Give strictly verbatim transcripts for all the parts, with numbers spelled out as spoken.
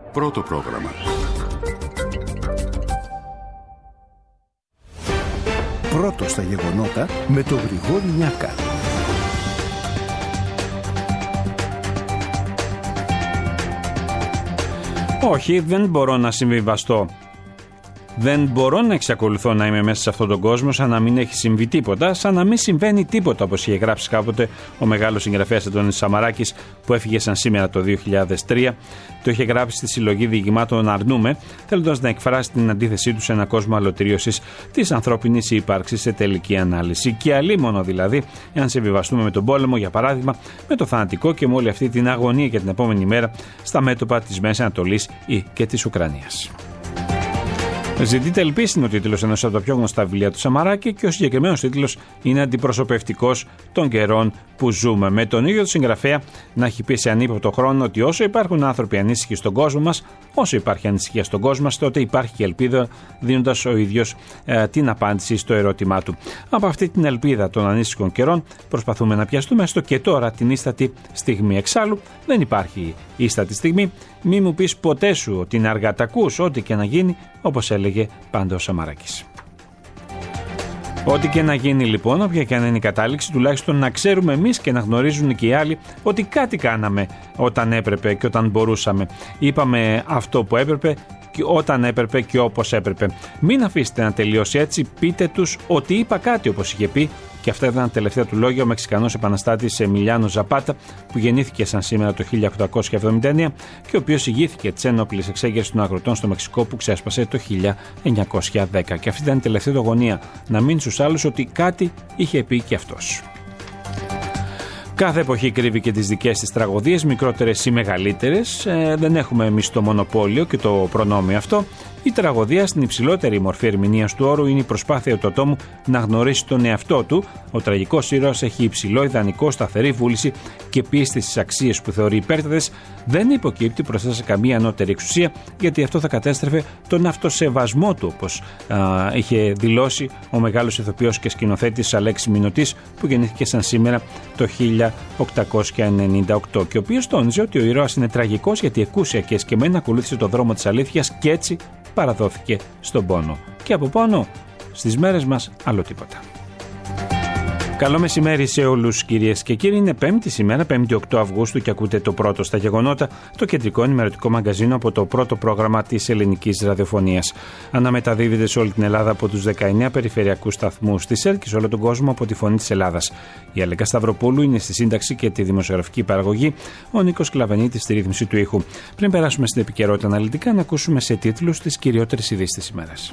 Πρώτο πρόγραμμα. Πρώτο στα γεγονότα με τον Γρηγόρη Νιάκα. Όχι, δεν μπορώ να συμβιβαστώ. Δεν μπορώ να εξακολουθώ να είμαι μέσα σε αυτόν τον κόσμο σαν να μην έχει συμβεί τίποτα, σαν να μην συμβαίνει τίποτα, όπως είχε γράψει κάποτε ο μεγάλος συγγραφέας Αντώνης Σαμαράκης, που έφυγε σαν σήμερα το δύο χιλιάδες τρία. Το είχε γράψει στη συλλογή διηγημάτων Αρνούμε, θέλοντας να εκφράσει την αντίθεσή του σε έναν κόσμο αλωτρίωσης της ανθρώπινης ύπαρξης σε τελική ανάλυση. Και αλίμονο δηλαδή, εάν συμβιβαστούμε με τον πόλεμο, για παράδειγμα, με το θανατικό και με όλη αυτή την αγωνία για την επόμενη μέρα στα μέτωπα της Μέσης Ανατολής ή και της Ουκρανίας. Ζητείτε ελπίση είναι ο τίτλος ενός από τα πιο γνωστά βιβλία του Σαμαράκη και ο συγκεκριμένος τίτλος είναι αντιπροσωπευτικός των καιρών που ζούμε. Με τον ίδιο του συγγραφέα να έχει πει σε ανύποπτο χρόνο ότι όσο υπάρχουν άνθρωποι ανήσυχοι στον κόσμο μας, όσο υπάρχει ανησυχία στον κόσμο μας, τότε υπάρχει και ελπίδα, δίνοντας ο ίδιος ε, την απάντηση στο ερώτημά του. Από αυτή την ελπίδα των ανήσυχων καιρών προσπαθούμε να πιαστούμε έστω και τώρα την ίστατη στιγμή. Εξάλλου δεν υπάρχει ίστατη στιγμή. Μη μου πεις ποτέ σου ότι είναι αργά τα ακούς, ό,τι και να γίνει, όπως έλεγε πάντα ο Σαμαράκης. Ό,τι και να γίνει λοιπόν, όποια και αν είναι η κατάληξη, τουλάχιστον να ξέρουμε εμείς και να γνωρίζουν και οι άλλοι ότι κάτι κάναμε όταν έπρεπε και όταν μπορούσαμε. Είπαμε αυτό που έπρεπε και όταν έπρεπε και όπως έπρεπε. Μην αφήσετε να τελειώσει έτσι, πείτε τους ότι είπα κάτι, όπως είχε πει. Και αυτά ήταν τα τελευταία του λόγια ο Μεξικανός επαναστάτης Εμιλιάνο Ζαπάτα, που γεννήθηκε σαν σήμερα το χίλια οκτακόσια εβδομήντα εννέα και ο οποίος ηγήθηκε της ένοπλης εξέγερσης των αγροτών στο Μεξικό που ξέσπασε το χίλια εννιακόσια δέκα. Και αυτή ήταν η τελευταία του αγωνία, να μείνει στους άλλους ότι κάτι είχε πει και αυτός. Κάθε εποχή κρύβει και τις δικές της τραγωδίες, μικρότερες ή μεγαλύτερες. Ε, δεν έχουμε εμείς το μονοπόλιο και το προνόμιο αυτό. Η τραγωδία στην υψηλότερη μορφή ερμηνείας του όρου είναι η προσπάθεια του ατόμου να γνωρίσει τον εαυτό του. Ο τραγικός ήρωας έχει υψηλό ιδανικό, σταθερή βούληση και πίστη στις αξίες που θεωρεί υπέρτατες. Δεν υποκύπτει μπροστά σε καμία ανώτερη εξουσία, γιατί αυτό θα κατέστρεφε τον αυτοσεβασμό του, όπως α, είχε δηλώσει ο μεγάλος ηθοποιός και σκηνοθέτης Αλέξης Μινωτής, που γεννήθηκε σαν σήμερα το χίλια οκτακόσια ενενήντα οκτώ και ο οποίος τόνιζε ότι ο ήρωας είναι τραγικός γιατί εκούσια και εσκεμμένα ακολούθησε το δρόμο της αλήθειας και έτσι παραδόθηκε στον πόνο. Και από πόνο στις μέρες μας άλλο τίποτα. Καλό μεσημέρι σε όλους κυρίες και κύριοι. Είναι πέμπτη σήμερα, πέμπτη οκτώ Αυγούστου και ακούτε το πρώτο στα γεγονότα, το κεντρικό ενημερωτικό μαγκαζίνο από το πρώτο πρόγραμμα της ελληνικής ραδιοφωνίας. Αναμεταδίδεται σε όλη την Ελλάδα από τους δεκαεννέα περιφερειακούς σταθμούς της ΕΡΤ και σε όλο τον κόσμο από τη Φωνή της Ελλάδας. Η Αλέκα Σταυροπούλου είναι στη σύνταξη και τη δημοσιογραφική παραγωγή, ο Νίκος Κλαβενίτης στη ρύθμιση του ήχου. Πριν περάσουμε στην επικαιρότητα αναλυτικά, να ακούσουμε σε τίτλους τις κυριότερες ειδήσεις της ημέρας.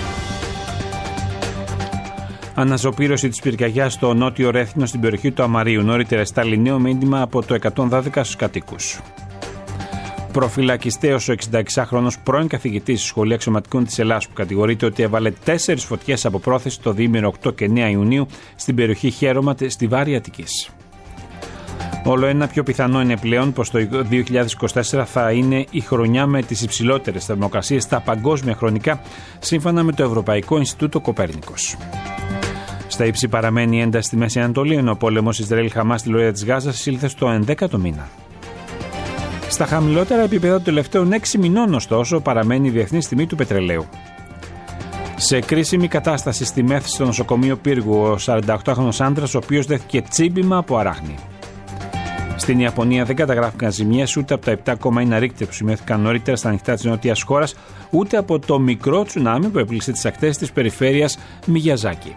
Αναζωπήρωση της πυρκαγιάς στο νότιο Ρέθινο στην περιοχή του Αμαρίου. Νωρίτερα στάλει νέο μήνυμα από το εκατόν δώδεκα στους κατοίκους. Προφυλακιστέος ο εξηνταεξάχρονος πρώην καθηγητής στη Σχολή Αξιωματικών της Ελλάδας, που κατηγορείται ότι έβαλε τέσσερις φωτιές από πρόθεση το διήμερο οκτώ και εννέα Ιουνίου στην περιοχή Χέρωμα στη Βάρη Αττικής. Όλο ένα πιο πιθανό είναι πλέον πως το δύο χιλιάδες είκοσι τέσσερα θα είναι η χρονιά με τις υψηλότερες θερμοκρασίες στα παγκόσμια χρονικά, σύμφωνα με το Ευρωπαϊκό Ινστιτούτο Κοπέρνικος. Στα ύψη παραμένει η ένταση στη Μέση Ανατολή, ενώ ο πόλεμος Ισραήλ-Χαμάς στη λωρίδα της Γάζας εισήλθε στο ενδέκατο μήνα. Στα χαμηλότερα επίπεδα των τελευταίων έξι μηνών, ωστόσο, παραμένει η διεθνής τιμή του πετρελαίου. Σε κρίσιμη κατάσταση στη Μέθη στο νοσοκομείο Πύργου, ο σαρανταοκτάχρονος άντρας, ο οποίος δέχθηκε τσίμπημα από αράχνη. Στην Ιαπωνία δεν καταγράφηκαν ζημιές ούτε από τα επτά κόμμα ένα ρίκτερ που σημειώθηκαν νωρίτερα στα ανοιχτά της νότιας χώρας, ούτε από το μικρό τσουνάμι που έπληξε τις ακτές της περιφέρειας Μιγιαζάκι.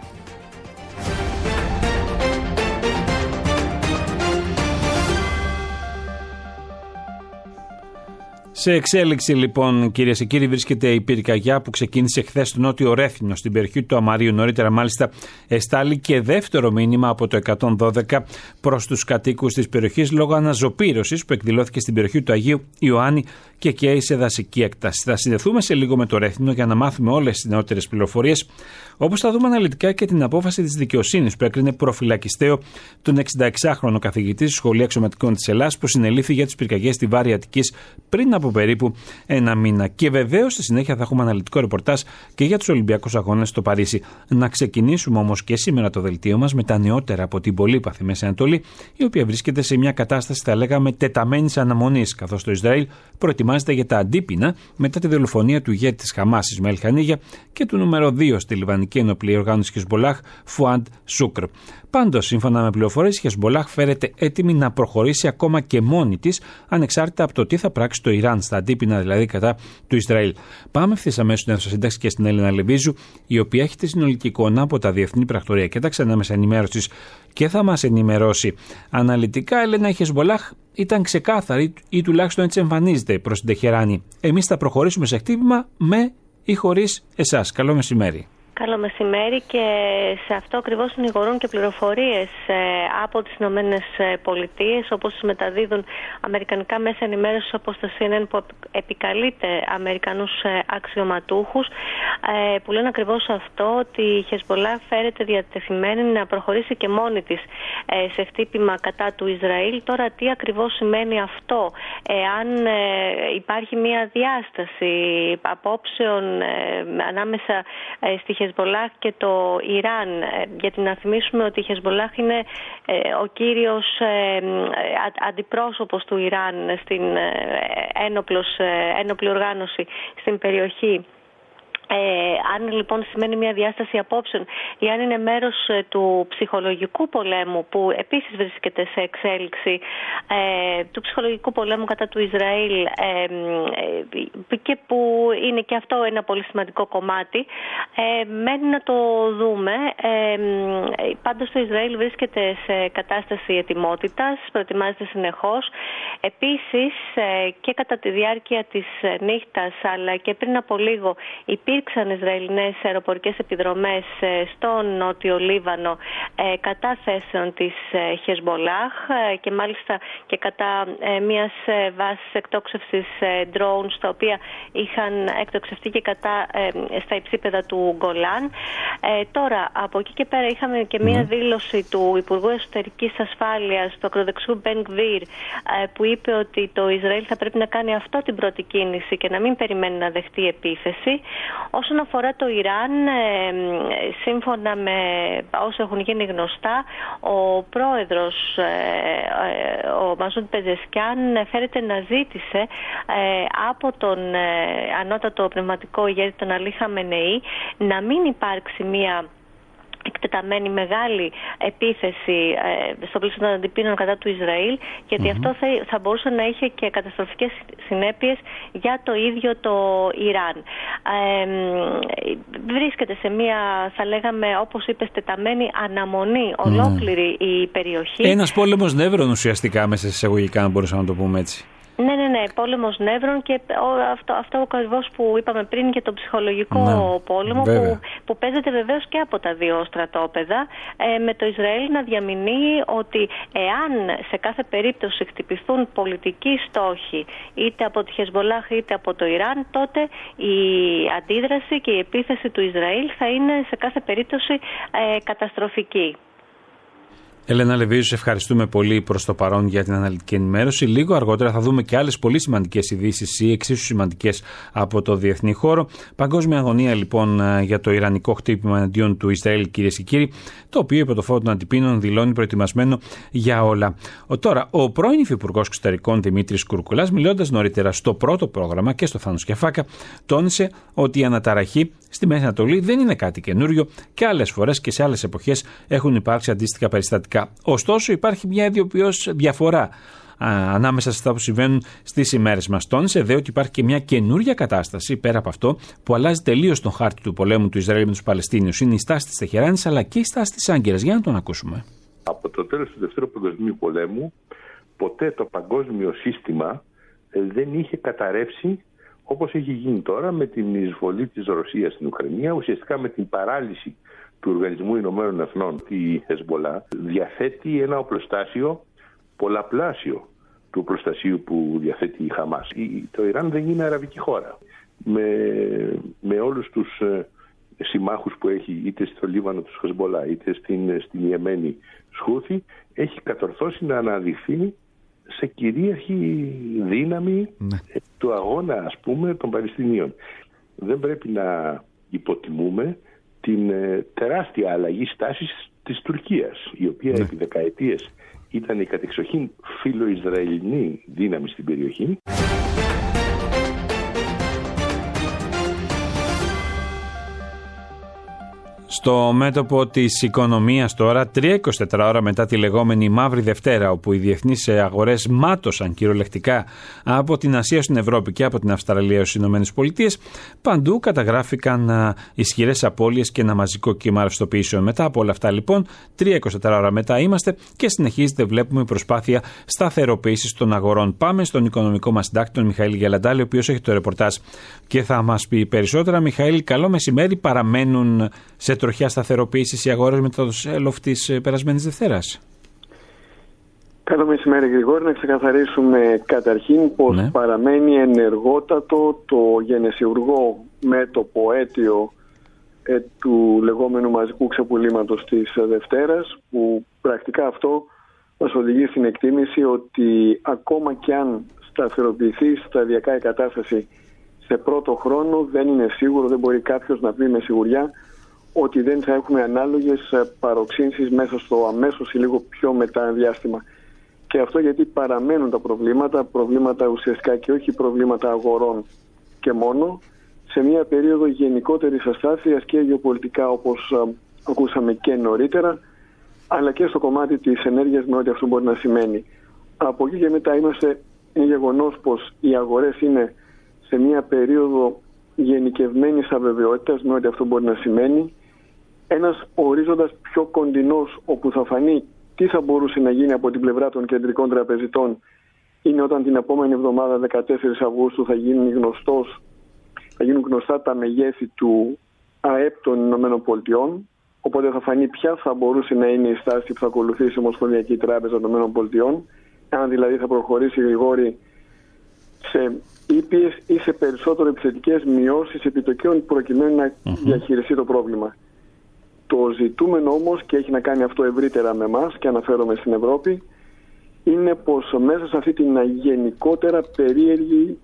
Σε εξέλιξη λοιπόν, κυρίες και κύριοι, βρίσκεται η πυρκαγιά που ξεκίνησε χθες στο νότιο Ρέθινο στην περιοχή του Αμαρίου. Νωρίτερα μάλιστα εστάλει και δεύτερο μήνυμα από το εκατόν δώδεκα προς τους κατοίκους της περιοχής λόγω αναζωπήρωσης που εκδηλώθηκε στην περιοχή του Αγίου Ιωάννη και καίει σε δασική έκταση. Θα συνδεθούμε σε λίγο με το Ρέθινο για να μάθουμε όλες τις νεότερες πληροφορίες, όπως θα δούμε αναλυτικά και την απόφαση της δικαιοσύνης που έκρινε προφυλακιστέο τον εξηνταεξάχρονο καθηγητή στη Σχολή Αξιωματικών της Ελλάδας που συνελήφθη για τις πυρκαγιές στη Βάρη Αττικής πριν από από περίπου ένα μήνα. Και βεβαίως στη συνέχεια θα έχουμε αναλυτικό ρεπορτάζ και για τους Ολυμπιακούς Αγώνες στο Παρίσι. Να ξεκινήσουμε όμως και σήμερα το δελτίο μας με τα νεότερα από την πολύπαθη Μέση Ανατολή, η οποία βρίσκεται σε μια κατάσταση, θα λέγαμε, τεταμένης αναμονής, καθώς το Ισραήλ προετοιμάζεται για τα αντίπεινα μετά τη δολοφονία του ηγέτη της Χαμάς, Ισμαήλ Χανίγια, και του νούμερο δύο στη Λιβανική ενοπλή οργάνωση Χεσμπολάχ, Φουάντ Σούκρ. Πάντως, σύμφωνα με πληροφορίες, η Χεσμπολάχ φέρεται έτοιμη να προχωρήσει ακόμα και μόνη της, ανεξάρτητα από το τι θα πράξει το Ιράν, στα αντίπεινα δηλαδή κατά του Ισραήλ. Πάμε ευθύς αμέσως στην αίθουσα σύνταξης και στην Έλληνα Λεβίζου, η οποία έχει τη συνολική εικόνα από τα διεθνή πρακτορία και τα ξενά μέσα ενημέρωσης και θα μας ενημερώσει αναλυτικά. Έλενα, η Χεσμπολάχ ήταν ξεκάθαρη, ή τουλάχιστον έτσι εμφανίζεται, προς την Τεχεράνη. Εμείς θα προχωρήσουμε σε χτύπημα με ή χωρίς εσάς. Καλό μεσημέρι. Καλό μεσημέρι, και σε αυτό ακριβώς συνηγορούν και πληροφορίες ε, από τις Ηνωμένες Πολιτείες, όπως τις μεταδίδουν αμερικανικά μέσα ενημέρωσης όπως το σι εν εν, που επικαλείται Αμερικανούς ε, αξιωματούχους, ε, που λένε ακριβώς αυτό, ότι η Χεσμπολάχ φέρεται διατεθειμένη να προχωρήσει και μόνη της ε, σε χτύπημα κατά του Ισραήλ. Τώρα τι ακριβώς σημαίνει αυτό, εάν ε, υπάρχει μια διάσταση απόψεων ε, ανάμεσα ε, στη Χεσμπολάχ και το Ιράν, γιατί να θυμίσουμε ότι η Χεσμπολάχ είναι ο κύριος αντιπρόσωπος του Ιράν στην ένοπλος, ένοπλη οργάνωση στην περιοχή. Ε, αν λοιπόν σημαίνει μια διάσταση απόψεων ή αν είναι μέρος ε, του ψυχολογικού πολέμου, που επίσης βρίσκεται σε εξέλιξη, ε, του ψυχολογικού πολέμου κατά του Ισραήλ, ε, ε, και που είναι και αυτό ένα πολύ σημαντικό κομμάτι, ε, μένει να το δούμε. Ε, πάντως το Ισραήλ βρίσκεται σε κατάσταση ετοιμότητας, προετοιμάζεται συνεχώς. Επίσης ε, και κατά τη διάρκεια της νύχτας, αλλά και πριν από λίγο, υπήρξαν Ισραηλινές αεροπορικές επιδρομές στο νότιο Λίβανο κατά θέσεων της Χεσμπολάχ, και μάλιστα και κατά μιας βάσης εκτόξευσης drones, τα οποία είχαν εκτοξευτεί και κατά στα υψίπεδα του Γκολάν. Τώρα από εκεί και πέρα είχαμε και μια δήλωση του Υπουργού Εσωτερικής Ασφάλειας του ακροδεξιού Μπεν Γκβίρ, που είπε ότι το Ισραήλ θα πρέπει να κάνει αυτό την πρώτη κίνηση και να μην περιμένει να δεχτεί επίθεση. Όσον αφορά το Ιράν, σύμφωνα με όσα έχουν γίνει γνωστά, ο πρόεδρος, ο Μαζούντ Πεζεσκιάν, φέρεται να ζήτησε από τον ανώτατο πνευματικό ηγέτη, τον Αλή Χαμενεή, να μην υπάρξει μία εκτεταμένη μεγάλη επίθεση ε, στο πλαίσιο των αντιπίνων κατά του Ισραήλ, γιατί mm-hmm. αυτό θα, θα μπορούσε να είχε και καταστροφικές συνέπειες για το ίδιο το Ιράν. Ε, βρίσκεται σε μια, θα λέγαμε, όπως είπες, τεταμένη αναμονή ολόκληρη mm. η περιοχή. Ένας πόλεμος νεύρων ουσιαστικά, μέσα σε εισαγωγικά, αν μπορούσαμε να το πούμε έτσι. Ναι, ναι, ναι, πόλεμος νεύρων, και αυτό, αυτό ακριβώς που είπαμε πριν για τον ψυχολογικό ναι, πόλεμο, που, που παίζεται βεβαίως και από τα δύο στρατόπεδα, ε, με το Ισραήλ να διαμηνύει ότι εάν σε κάθε περίπτωση χτυπηθούν πολιτικοί στόχοι, είτε από τη Χεσμπολάχ είτε από το Ιράν, τότε η αντίδραση και η επίθεση του Ισραήλ θα είναι σε κάθε περίπτωση ε, καταστροφική. Έλενα Λεβίζου, σε ευχαριστούμε πολύ προς το παρόν για την αναλυτική ενημέρωση. Λίγο αργότερα θα δούμε και άλλες πολύ σημαντικές ειδήσεις ή εξίσου σημαντικές από το διεθνή χώρο. Παγκόσμια αγωνία λοιπόν για το ιρανικό χτύπημα εναντίον του Ισραήλ, κυρίες και κύριοι, το οποίο υπό το φως των αντιπίνων δηλώνει προετοιμασμένο για όλα. Ο, τώρα, ο πρώην Υφυπουργός Εξωτερικών Δημήτρης Κουρκουλάς, μιλώντας νωρίτερα στο πρώτο πρόγραμμα και στο Θάνος Κεφάκα, τόνισε ότι η αναταραχή στη Μέση Ανατολή δεν είναι κάτι καινούριο και άλλες φορές και σε άλλες εποχές έχουν υπάρξει αντίστοιχα περιστατικά. Ωστόσο, υπάρχει μια ιδιοποιώς διαφορά α, ανάμεσα σε αυτά που συμβαίνουν στις ημέρες μας. Τόνισε δε ότι υπάρχει και μια καινούρια κατάσταση πέρα από αυτό που αλλάζει τελείως τον χάρτη του πολέμου του Ισραήλ με τους Παλαιστίνιους. Είναι η στάση της Τεχεράνης αλλά και η στάση της Άγκυρας. Για να τον ακούσουμε. Από το τέλος του Δευτέρου Παγκοσμίου Πολέμου, ποτέ το παγκόσμιο σύστημα δεν είχε καταρρεύσει όπως έχει γίνει τώρα με την εισβολή της Ρωσίας στην Ουκρανία, ουσιαστικά με την παράλυση του Οργανισμού Ηνωμένων Εθνών. Η Χεσμπολάχ διαθέτει ένα οπλοστάσιο πολλαπλάσιο του οπλοστασίου που διαθέτει η Χαμάς. Το Ιράν δεν είναι αραβική χώρα. Με, με όλους τους ε, συμμάχους που έχει είτε στο Λίβανο του Χεσμπολάχ είτε στην, στην Ιεμένη Χούθι, έχει κατορθώσει να αναδειχθεί σε κυρίαρχη δύναμη ναι. του αγώνα, ας πούμε, των Παλαιστινίων. Δεν πρέπει να υποτιμούμε την ε, τεράστια αλλαγή στάσης της Τουρκίας, η οποία ναι. επί δεκαετίες ήταν η κατεξοχήν φιλοϊσραηλινή δύναμη στην περιοχή. Στο μέτωπο της οικονομίας τώρα, τρία είκοσι τέσσερις ώρα μετά τη λεγόμενη Μαύρη Δευτέρα, όπου οι διεθνείς αγορές μάτωσαν κυριολεκτικά από την Ασία στην Ευρώπη και από την Αυστραλία στις Ηνωμένες Πολιτείες, παντού καταγράφηκαν ισχυρές απώλειες και ένα μαζικό κύμα ρευστοποιήσεων. Μετά από όλα αυτά, λοιπόν, τρία είκοσι τέσσερις ώρα μετά είμαστε και συνεχίζεται, βλέπουμε, προσπάθεια σταθεροποίησης των αγορών. Πάμε στον οικονομικό μας συντάκτη, τον Μιχαήλ Γελαντάλη, ο οποίος έχει το ρεπορτάζ και θα μας πει περισσότερα. Μιχαήλ, καλό μεσημέρι. Παραμένουν σε τροχιά σταθεροποίησης οι αγορές μετά το σέλοφ της περασμένης Δευτέρας? Καλό μεσημέρι, Γρηγόρη. Να ξεκαθαρίσουμε καταρχήν πως ναι. παραμένει ενεργότατο το γενεσιουργό μέτωπο αίτιο ε, του λεγόμενου μαζικού ξεπουλήματος της Δευτέρας, που πρακτικά αυτό μας οδηγεί στην εκτίμηση ότι ακόμα κι αν σταθεροποιηθεί σταδιακά η κατάσταση σε πρώτο χρόνο, δεν είναι σίγουρο, δεν μπορεί κάποιος να πει με σιγουριά ότι δεν θα έχουμε ανάλογες παροξύνσεις μέσα στο αμέσως ή λίγο πιο μετά διάστημα. Και αυτό γιατί παραμένουν τα προβλήματα, προβλήματα ουσιαστικά και όχι προβλήματα αγορών και μόνο, σε μια περίοδο γενικότερης αστάθειας και γεωπολιτικά, όπως α, ακούσαμε και νωρίτερα, αλλά και στο κομμάτι της ενέργειας με ό,τι αυτό μπορεί να σημαίνει. Από εκεί και μετά είμαστε, είναι γεγονός πως οι αγορές είναι σε μια περίοδο γενικευμένης αβεβαιότητας με ό,τι αυτό μπορεί να σημαίνει. Ένας ορίζοντας πιο κοντινός, όπου θα φανεί τι θα μπορούσε να γίνει από την πλευρά των κεντρικών τραπεζιτών, είναι όταν την επόμενη εβδομάδα, δεκατέσσερις Αυγούστου, θα γίνουν, γνωστός, θα γίνουν γνωστά τα μεγέθη του ΑΕΠ των Ηνωμένων Πολιτειών. Οπότε θα φανεί ποια θα μπορούσε να είναι η στάση που θα ακολουθήσει η Ομοσπονδιακή Τράπεζα των Ηνωμένων Πολιτειών, αν δηλαδή θα προχωρήσει γρηγόρη σε ήπιες ή σε περισσότερο επιθετικές μειώσεις επιτοκίων προκειμένου να uh-huh. διαχειριστεί το πρόβλημα. Το ζητούμενο όμως, και έχει να κάνει αυτό ευρύτερα με εμάς και αναφέρομαι στην Ευρώπη, είναι πως μέσα σε αυτή την γενικότερα περίεργη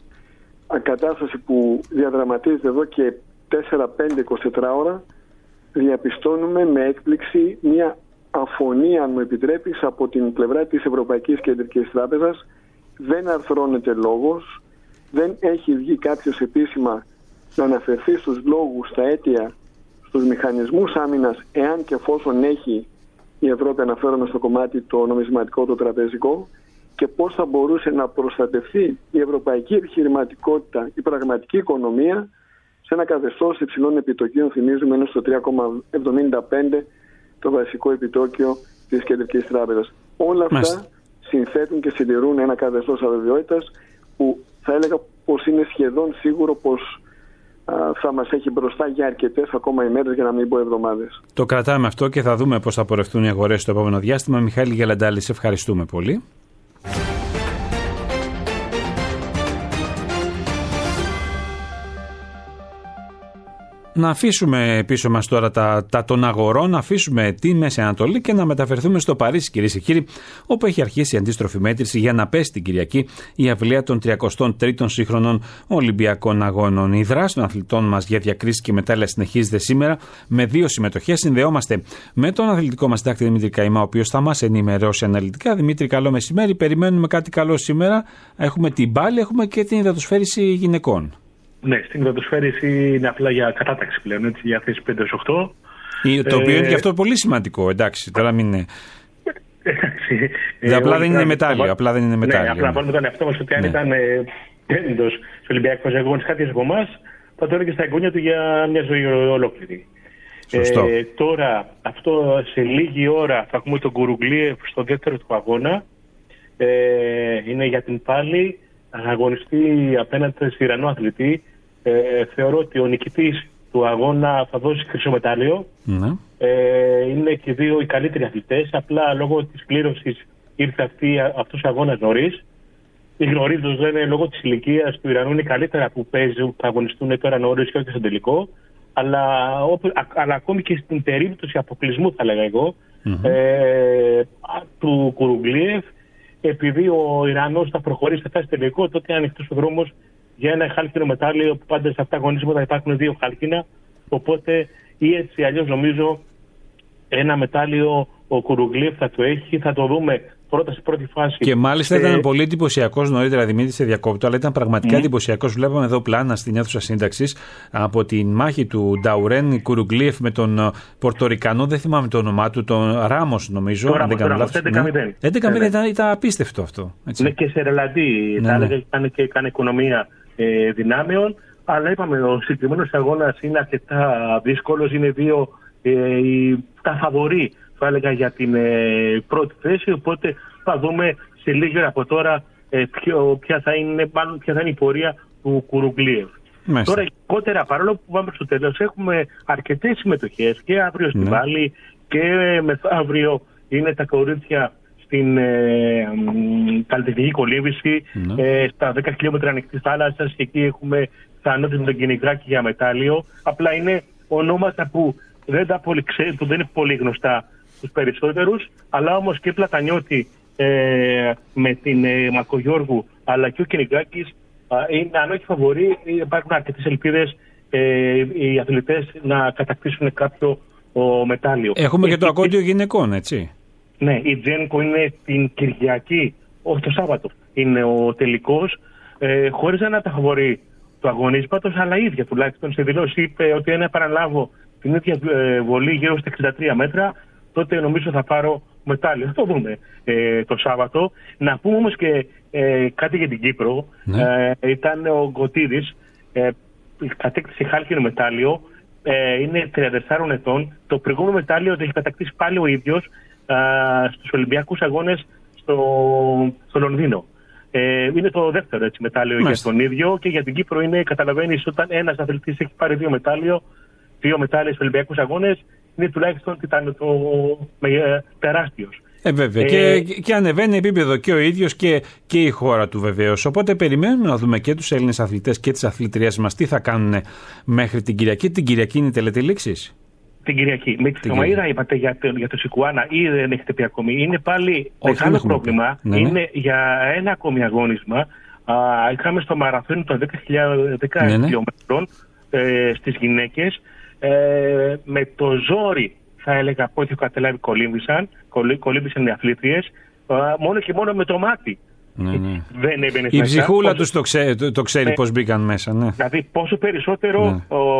κατάσταση που διαδραματίζεται εδώ και τέσσερα πέντε είκοσι τέσσερις ώρα, διαπιστώνουμε με έκπληξη μια αφωνία, αν μου επιτρέπεις, από την πλευρά της Ευρωπαϊκής Κεντρικής Τράπεζας. Δεν αρθρώνεται λόγος, δεν έχει βγει κάποιος επίσημα να αναφερθεί στους λόγους, στα αίτια, στους μηχανισμούς άμυνας, εάν και εφόσον έχει η Ευρώπη, αναφέρομαι στο κομμάτι το νομισματικό, το τραπεζικό, και πώς θα μπορούσε να προστατευτεί η ευρωπαϊκή επιχειρηματικότητα, η πραγματική οικονομία, σε ένα καθεστώς υψηλών επιτοκίων. Θυμίζουμε είναι στο τρία κόμμα εβδομήντα πέντε το βασικό επιτόκιο της Κεντρικής Τράπεζας. Όλα αυτά Μάλιστα. συνθέτουν και συντηρούν ένα καθεστώς αβεβαιότητας που θα έλεγα πως είναι σχεδόν σίγουρο πως α, θα μας έχει μπροστά για αρκετές ακόμα ημέρες, για να μην πω εβδομάδες. Το κρατάμε αυτό και θα δούμε πώς θα πορευτούν οι αγορές στο επόμενο διάστημα. Μιχαήλ Γελαντάλη, σε ευχαριστούμε πολύ. Να αφήσουμε πίσω μας τώρα τα, τα των αγορών, να αφήσουμε τη Μέση Ανατολή και να μεταφερθούμε στο Παρίσι, κυρίες και κύριοι, όπου έχει αρχίσει η αντίστροφη μέτρηση για να πέσει την Κυριακή η αυλαία των τριακοστών τρίτων σύγχρονων Ολυμπιακών Αγώνων. Η δράση των αθλητών μας για διακρίσεις και μετάλλια συνεχίζεται σήμερα με δύο συμμετοχές. Συνδεόμαστε με τον αθλητικό μας συντάκτη Δημήτρη Καημά, ο οποίος θα μας ενημερώσει αναλυτικά. Δημήτρη, καλό μεσημέρι. Περιμένουμε κάτι καλό σήμερα. Έχουμε την πάλη, έχουμε και την υδατοσφαίριση γυναικών. Ναι, στην υδατοσφαίριση είναι απλά για κατάταξη πλέον, έτσι, για θέση πέντε έως οκτώ. Το οποίο ε... είναι και αυτό πολύ σημαντικό, εντάξει, τώρα μην είναι... Εντάξει. Ε, απλά, δεν είναι μετάλλιο, απλά δεν είναι μετάλλιο. Ναι, απλά βάλουμε τον εαυτό μας ότι αν ναι. ήταν έντος στο Ολυμπιακό Αγώνες κάποιος από εμάς, θα το έλεγε στα εγγόνια του για μια ζωή ολόκληρη. Σωστό. Ε, τώρα, αυτό σε λίγη ώρα θα έχουμε τον Κουρογκλίεφ στο δεύτερο του αγώνα. Ε, είναι για την πάλη, θα αγωνιστεί απέναντι σε Ιρανό αθλητή. Ε, θεωρώ ότι ο νικητής του αγώνα θα δώσει χρυσό μετάλλιο. Mm. Ε, είναι και δύο οι καλύτεροι αθλητές. Απλά λόγω της κλήρωσης ήρθε αυτή, αυτός ο αγώνας νωρίς. Γνωρίζοντας λένε λόγω της ηλικίας του Ιρανού είναι καλύτερα που παίζουν, που αγωνιστούν τώρα νωρίς και όχι στον τελικό. Αλλά, αλλά ακόμη και στην περίπτωση αποκλεισμού, θα λέγα εγώ, mm-hmm. ε, του Κουρογκλίεφ, επειδή ο Ιρανός θα προχωρήσει, θα φτάσει τελικό, τότε είναι ανοιχτός ο δρόμος για ένα χάλκινο μετάλλιο, που πάντα σε αυτά τα αγωνίσματα υπάρχουν δύο χάλκινα. Οπότε ή έτσι αλλιώς νομίζω ένα μετάλλιο ο Κουρογκλίεφ θα το έχει, θα το δούμε πρώτα σε πρώτη φάση. Και μάλιστα ε... ήταν πολύ εντυπωσιακός νωρίτερα, Δημήτρη, σε διακόπτω, αλλά ήταν πραγματικά mm. εντυπωσιακός. Βλέπαμε εδώ πλάνα στην αίθουσα σύνταξης από τη μάχη του Νταουρέν Κουρογκλίεφ με τον Πορτορικανό, δεν θυμάμαι το όνομά του, τον Ράμος νομίζω. Το Ράμος, έντεκα μηδέν. έντεκα μηδέν ήταν, ήταν απίστευτο αυτό. Έτσι. Ναι, και σε ρελαντή, ναι, θα ναι. έλεγα ήταν και έκανε οικονομία ε, δυνάμεων, αλλά είπαμε ο συγκεκριμένος αγώνας είναι αρκετά δύσκολος, είναι δύο ε, τα φαβορί, θα έλεγα, για την ε, πρώτη θέση, οπότε θα δούμε σε λίγη ώρα από τώρα ε, ποιο, ποια, θα είναι, μάλλον, ποια θα είναι η πορεία του Κουρογκλίεφ. Τώρα γενικότερα, παρόλο που πάμε στο τέλος, έχουμε αρκετές συμμετοχές και αύριο στην Βάλη ναι. και μεθαύριο είναι τα κορίτσια στην ε, καλλιτεχνική κολύμβηση, ναι. ε, στα δέκα χιλιόμετρα ανοιχτής θάλασσας, και εκεί έχουμε τα ανώτης με τον κυνηγάκι για μετάλλιο. Απλά είναι ονόματα που δεν, τα πολύ ξέ, που δεν είναι πολύ γνωστά στους περισσότερους, αλλά όμως και Πλατανιώτη ε, με την ε, Μακογιώργου αλλά και ο Κυνηγάκης ε, είναι, αν όχι φαβορί, υπάρχουν αρκετές ελπίδες ε, οι αθλητές να κατακτήσουν κάποιο ο, μετάλλιο. Έχουμε και, και το ακόντιο γυναικών, έτσι. Ναι, η Τζένκο είναι την Κυριακή, όχι το Σάββατο, είναι ο τελικός, ε, χωρίς να είναι τα φαβορί του αγωνίσματος, αλλά η ίδια τουλάχιστον σε δηλώση είπε ότι αν επαναλάβω την ίδια ε, βολή γύρω στα εξήντα τρία μέτρα, τότε νομίζω θα πάρω μετάλλιο. Θα το δούμε ε, το Σάββατο. Να πούμε όμως και ε, κάτι για την Κύπρο. Ναι. Ε, ήταν ο Γκωτίδης, ε, κατέκτησε χάλκινο μετάλλιο, ε, είναι τριάντα τεσσάρων ετών. Το προηγούμενο μετάλλιο το έχει κατακτήσει πάλι ο ίδιος ε, στους Ολυμπιακούς Αγώνες στο, στο Λονδίνο. Ε, είναι το δεύτερο έτσι, μετάλλιο Μάλιστα. για τον ίδιο, και για την Κύπρο είναι, καταλαβαίνεις, όταν ένας αθλητής έχει πάρει δύο μετάλλιο, δύο μετάλλια στους Ολυμπιακούς Αγώνες, είναι τουλάχιστον ήταν το ε, τεράστιος. Ε, βέβαια. Ε, και, και ανεβαίνει επίπεδο και ο ίδιος και, και η χώρα του βεβαίως. Οπότε περιμένουμε να δούμε και τους Έλληνες αθλητές και τις αθλητριές μας τι θα κάνουν μέχρι την Κυριακή. Την Κυριακή είναι η τελετή λήξης. Την Κυριακή. Με τη Θωμαΐδα είπατε για το, για το Σικουάνα ή δεν έχετε πει ακόμη. Είναι πάλι Όχι, μεγάλο πρόβλημα. Ναι, ναι. Είναι για ένα ακόμη αγώνισμα. Α, είχαμε στο μαραθώνιο των δέκα χιλιόμετρων ε, στις γυναίκες. Ε, με το ζόρι, θα έλεγα, από ό,τι έχω καταλάβει, κολύμβησαν, κολύμβησαν οι αθλήτριες, μόνο και μόνο με το μάτι. Ναι, ναι. Δεν έμπαινε η μέσα. ψυχούλα πόσο... τους το, ξέ, το, το ξέρει ναι. πώς μπήκαν μέσα. Ναι. Δηλαδή πόσο περισσότερο ναι. ο,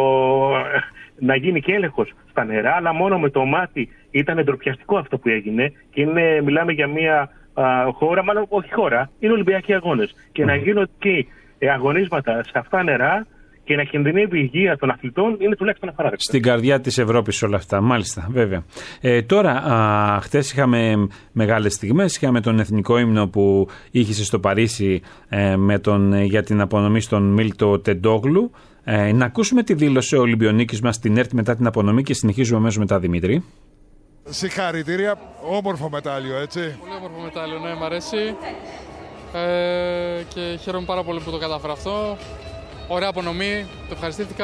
να γίνει και έλεγχος στα νερά, αλλά μόνο με το μάτι. Ήταν ντροπιαστικό αυτό που έγινε, και είναι, μιλάμε για μια α, χώρα, μάλλον όχι χώρα, είναι Ολυμπιακοί Αγώνες. Και mm. να γίνονται και αγωνίσματα σε αυτά νερά και να κινδυνεύει η υγεία των αθλητών είναι τουλάχιστον απαράδεκτο. Στην καρδιά της Ευρώπης όλα αυτά, μάλιστα, βέβαια. Ε, τώρα, α, χτες είχαμε μεγάλες στιγμές, είχαμε τον εθνικό ύμνο που ήχησε στο Παρίσι ε, με τον, για την απονομή στον Μίλτο Τεντόγλου. Ε, να ακούσουμε τη δήλωση ο Ολυμπιονίκης μας στην ΕΡΤ μετά την απονομή και συνεχίζουμε αμέσως μετά, Δημήτρη. Συγχαρητήρια, όμορφο μετάλλιο, έτσι. Πολύ όμορφο μετάλλιο, ναι, μ' αρέσει. Ε, και χαίρομαι πάρα πολύ που το κατάφερα αυτό. Ωραία απονομή, το ευχαριστήθηκα.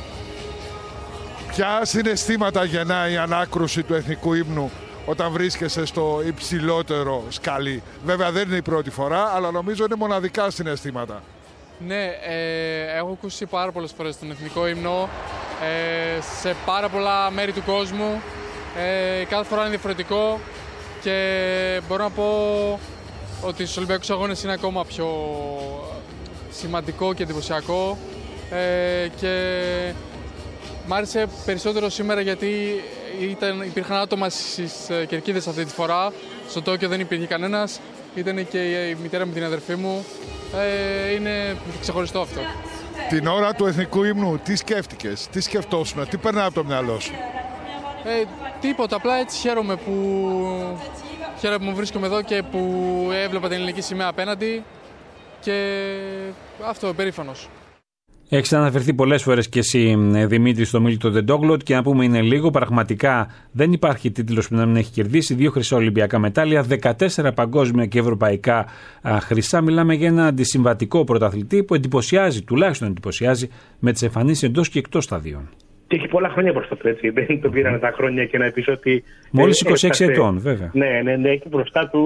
Ποια συναισθήματα γεννάει η ανάκρουση του εθνικού ύμνου όταν βρίσκεσαι στο υψηλότερο σκαλί? Βέβαια δεν είναι η πρώτη φορά, αλλά νομίζω είναι μοναδικά συναισθήματα. Ναι, ε, έχω ακούσει πάρα πολλές φορές τον εθνικό ύμνο ε, σε πάρα πολλά μέρη του κόσμου. Ε, κάθε φορά είναι διαφορετικό και μπορώ να πω ότι στους Ολυμπιακούς Αγώνες είναι ακόμα πιο σημαντικό και εντυπωσιακό ε, και μ' άρεσε περισσότερο σήμερα γιατί ήταν, υπήρχαν άτομα στις κερκίδες αυτή τη φορά. Στο Τόκιο δεν υπήρχε κανένας, ήταν και η μητέρα μου, την αδερφή μου. Ε, είναι ξεχωριστό αυτό. Την ώρα του εθνικού ύμνου τι σκέφτηκες, τι σκεφτόσουν, τι περνάει από το μυαλό σου? Ε, τίποτα, απλά έτσι χαίρομαι που, χαίρομαι που μου βρίσκομαι εδώ και που έβλεπα την ελληνική σημαία απέναντι. Και αυτό, περήφανος. Έχεις αναφερθεί πολλές φορές και εσύ, Δημήτρη, στο Μίλτο Τεντόγλου, και να πούμε είναι λίγο. Πραγματικά δεν υπάρχει τίτλος που να μην έχει κερδίσει. Δύο χρυσά Ολυμπιακά μετάλλια, δεκατέσσερα παγκόσμια και ευρωπαϊκά α, χρυσά. Μιλάμε για ένα αντισυμβατικό πρωταθλητή που εντυπωσιάζει, τουλάχιστον εντυπωσιάζει, με τις εμφανίσεις εντός και εκτός σταδίων. Και έχει πολλά χρόνια μπροστά του, έτσι. Δεν το πήραν τα χρόνια και να πεις ότι. Μόλις είκοσι έξι ετών, βέβαια. Ναι, ναι, ναι, έχει μπροστά του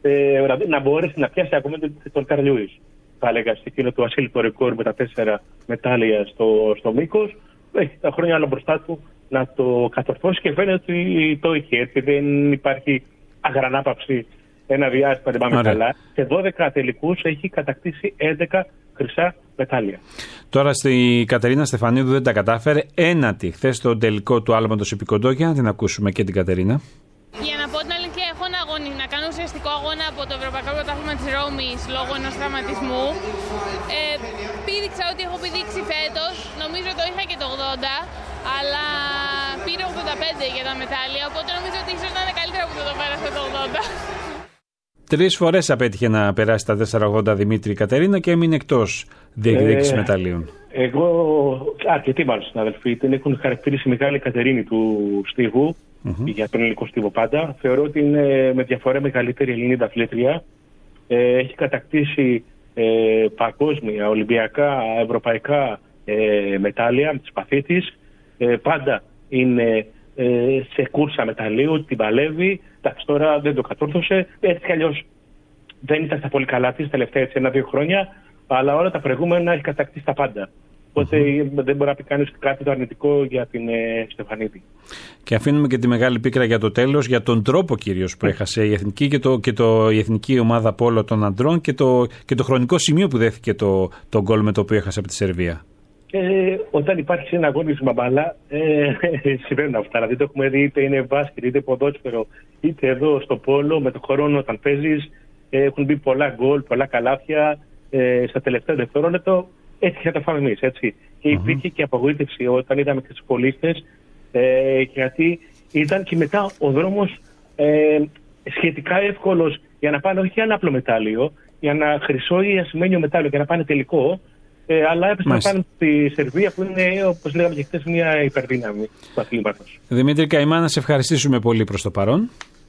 ε, να μπορέσει να πιάσει ακόμα τον Καρλ Λιούις. Θα έλεγα σε εκείνο το ασύλληπτο ρεκόρ με τα τέσσερα μετάλλια στο, στο μήκος. Έχει τα χρόνια άλλα μπροστά του να το κατορθώσει και φαίνεται ότι το είχε. Έτσι δεν υπάρχει αγρανάπαυση ένα διάστημα, δεν πάμε καλά. Σε δώδεκα τελικούς έχει κατακτήσει έντεκα χρυσά μετάλλια. Τώρα στη Κατερίνα Στεφανίδου δεν τα κατάφερε. Ένατη χθες στο τελικό του άλματος επί κοντό. Για να την ακούσουμε και την Κατερίνα. Για να πω την αλήθεια, έχω ένα αγώνα, να κάνω ουσιαστικό αγώνα από το Ευρωπαϊκό Πρωτάθλημα της Ρώμης λόγω ενός τραυματισμού. Ε, πήδηξα ότι έχω πηδήξει φέτος, νομίζω το είχα και το ογδόντα, αλλά πήρε ογδόντα πέντε για τα μετάλλια, οπότε νομίζω ότι ίσως να είναι καλύτερα που το, το πέρασα το ογδόντα. Τρεις φορές απέτυχε να περάσει τα τέσσερα ογδόντα Δημήτρη Κατερίνα και έμεινε εκτός διεκδίκησης ε, μεταλλίων. Εγώ, αρκετοί μάλλον συναδελφοί, την έχουν χαρακτηρίσει μεγάλη Κατερίνη του στίβου. Mm-hmm. Για τον ελληνικό στίβο πάντα. Θεωρώ ότι είναι με διαφορά μεγαλύτερη Ελληνίδα αθλήτρια. Ε, έχει κατακτήσει ε, παγκόσμια, ολυμπιακά, ευρωπαϊκά ε, μετάλλια με τη σπαθή της. Ε, πάντα είναι ε, σε κούρσα μεταλλίου, την παλεύει. Εντάξει, τώρα δεν το κατόρθωσε. Έτσι κι αλλιώς δεν ήταν στα πολύ καλά της τελευταία ένα-δύο χρόνια, αλλά όλα τα προηγούμενα έχει κατακτήσει τα πάντα. Οπότε mm-hmm. δεν μπορεί να πει κανείς κάτι το αρνητικό για την ε, Στεφανίδη. Και αφήνουμε και τη μεγάλη πίκρα για το τέλος, για τον τρόπο κυρίως που έχασε η εθνική και, το, και το, η εθνική ομάδα πόλο των αντρών και το, και το χρονικό σημείο που δέθηκε το, το γκολ με το οποίο έχασε από τη Σερβία. Ε, όταν υπάρχει ένα αγώνισμα μπαλά, ε, συμβαίνουν αυτά. Δηλαδή το έχουμε δει, είτε είναι μπάσκετ, είτε ποδόσφαιρο, είτε εδώ στο πόλο, με το χρόνο όταν παίζεις, ε, έχουν μπει πολλά γκολ, πολλά καλάθια ε, στα τελευταία δευτερόλεπτα. Έτσι θα τα φάμε εμείς, έτσι. Και υπήρχε mm-hmm. και απογοήτευση όταν είδαμε και τους πολίτες, ε, γιατί ήταν και μετά ο δρόμος ε, σχετικά εύκολος για να πάνε όχι ένα απλό μετάλλιο, για ένα χρυσό ή ασημένιο μετάλλιο, για να πάνε τελικό, ε, αλλά έπεσε να πάνε στη Σερβία που είναι, όπως λέγαμε και χθες, μια υπερδύναμη του αθλήματος. Δημήτρη Καημά, να σε ευχαριστήσουμε πολύ προς το παρόν.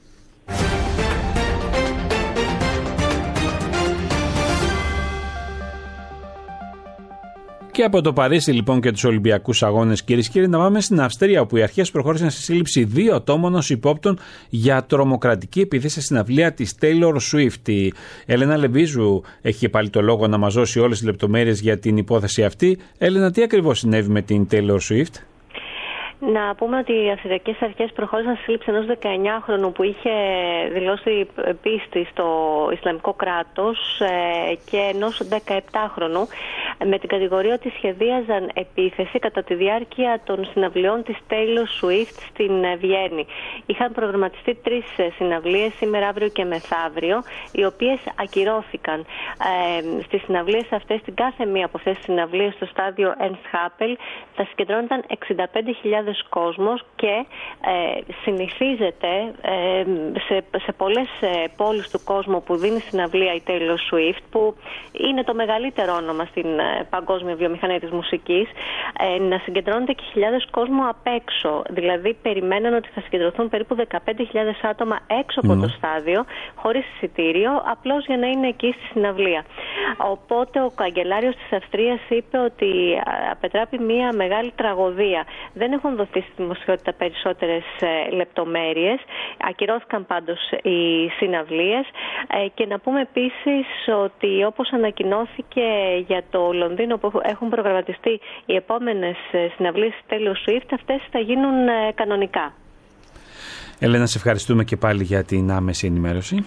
Και από το Παρίσι λοιπόν και τους Ολυμπιακούς Αγώνες, κυρίες και κύριοι, να πάμε στην Αυστρία, όπου οι αρχές προχώρησαν στη σύλληψη δύο ατόμων ως υπόπτων για τρομοκρατική επίθεση στη συναυλία της Taylor Swift. Η Έλενα Λεβίζου έχει πάλι το λόγο να μας δώσει όλες τις λεπτομέρειες για την υπόθεση αυτή. Έλενα, τι ακριβώς συνέβη με την Taylor Swift? Να πούμε ότι οι αυστριακές αρχές προχώρησαν στη σύλληψη ενός δεκαεννιάχρονου που είχε δηλώσει πίστη στο Ισλαμικό κράτος και ενός δεκαεπτάχρονου με την κατηγορία ότι σχεδίαζαν επίθεση κατά τη διάρκεια των συναυλιών της Taylor Swift στην Βιέννη. Είχαν προγραμματιστεί τρεις συναυλίες, σήμερα, αύριο και μεθαύριο, οι οποίες ακυρώθηκαν. Ε, στις συναυλίες αυτές, στην κάθε μία από αυτές τις συναυλίες στο στάδιο Ernst Happel, θα συγκεντρώνονταν εξήντα πέντε χιλιάδες κόσμος και ε, συνηθίζεται ε, σε, σε πολλές ε, πόλεις του κόσμου που δίνει συναυλία η Taylor Swift, που είναι το μεγαλύτερο όνομα στην ε, παγκόσμια βιομηχανία της μουσικής, ε, να συγκεντρώνεται και χιλιάδες κόσμο απ' έξω. Δηλαδή περιμέναν ότι θα συγκεντρωθούν περίπου δεκαπέντε χιλιάδες άτομα έξω από mm. το στάδιο, χωρίς εισιτήριο, απλώς για να είναι εκεί στη συναυλία. Οπότε ο καγκελάριος της Αυστρίας είπε ότι απετράπει μια μεγάλη τραγωδία. Δεν έχουν δοθεί στη δημοσιότητα περισσότερες ε, λεπτομέρειες. Ακυρώθηκαν πάντως οι συναυλίες ε, και να πούμε επίσης ότι όπως ανακοινώθηκε για το Λονδίνο που έχουν προγραμματιστεί οι επόμενες συναυλίες της Taylor Swift, αυτές θα γίνουν ε, κανονικά. Έλενα, σε ευχαριστούμε και πάλι για την άμεση ενημέρωση.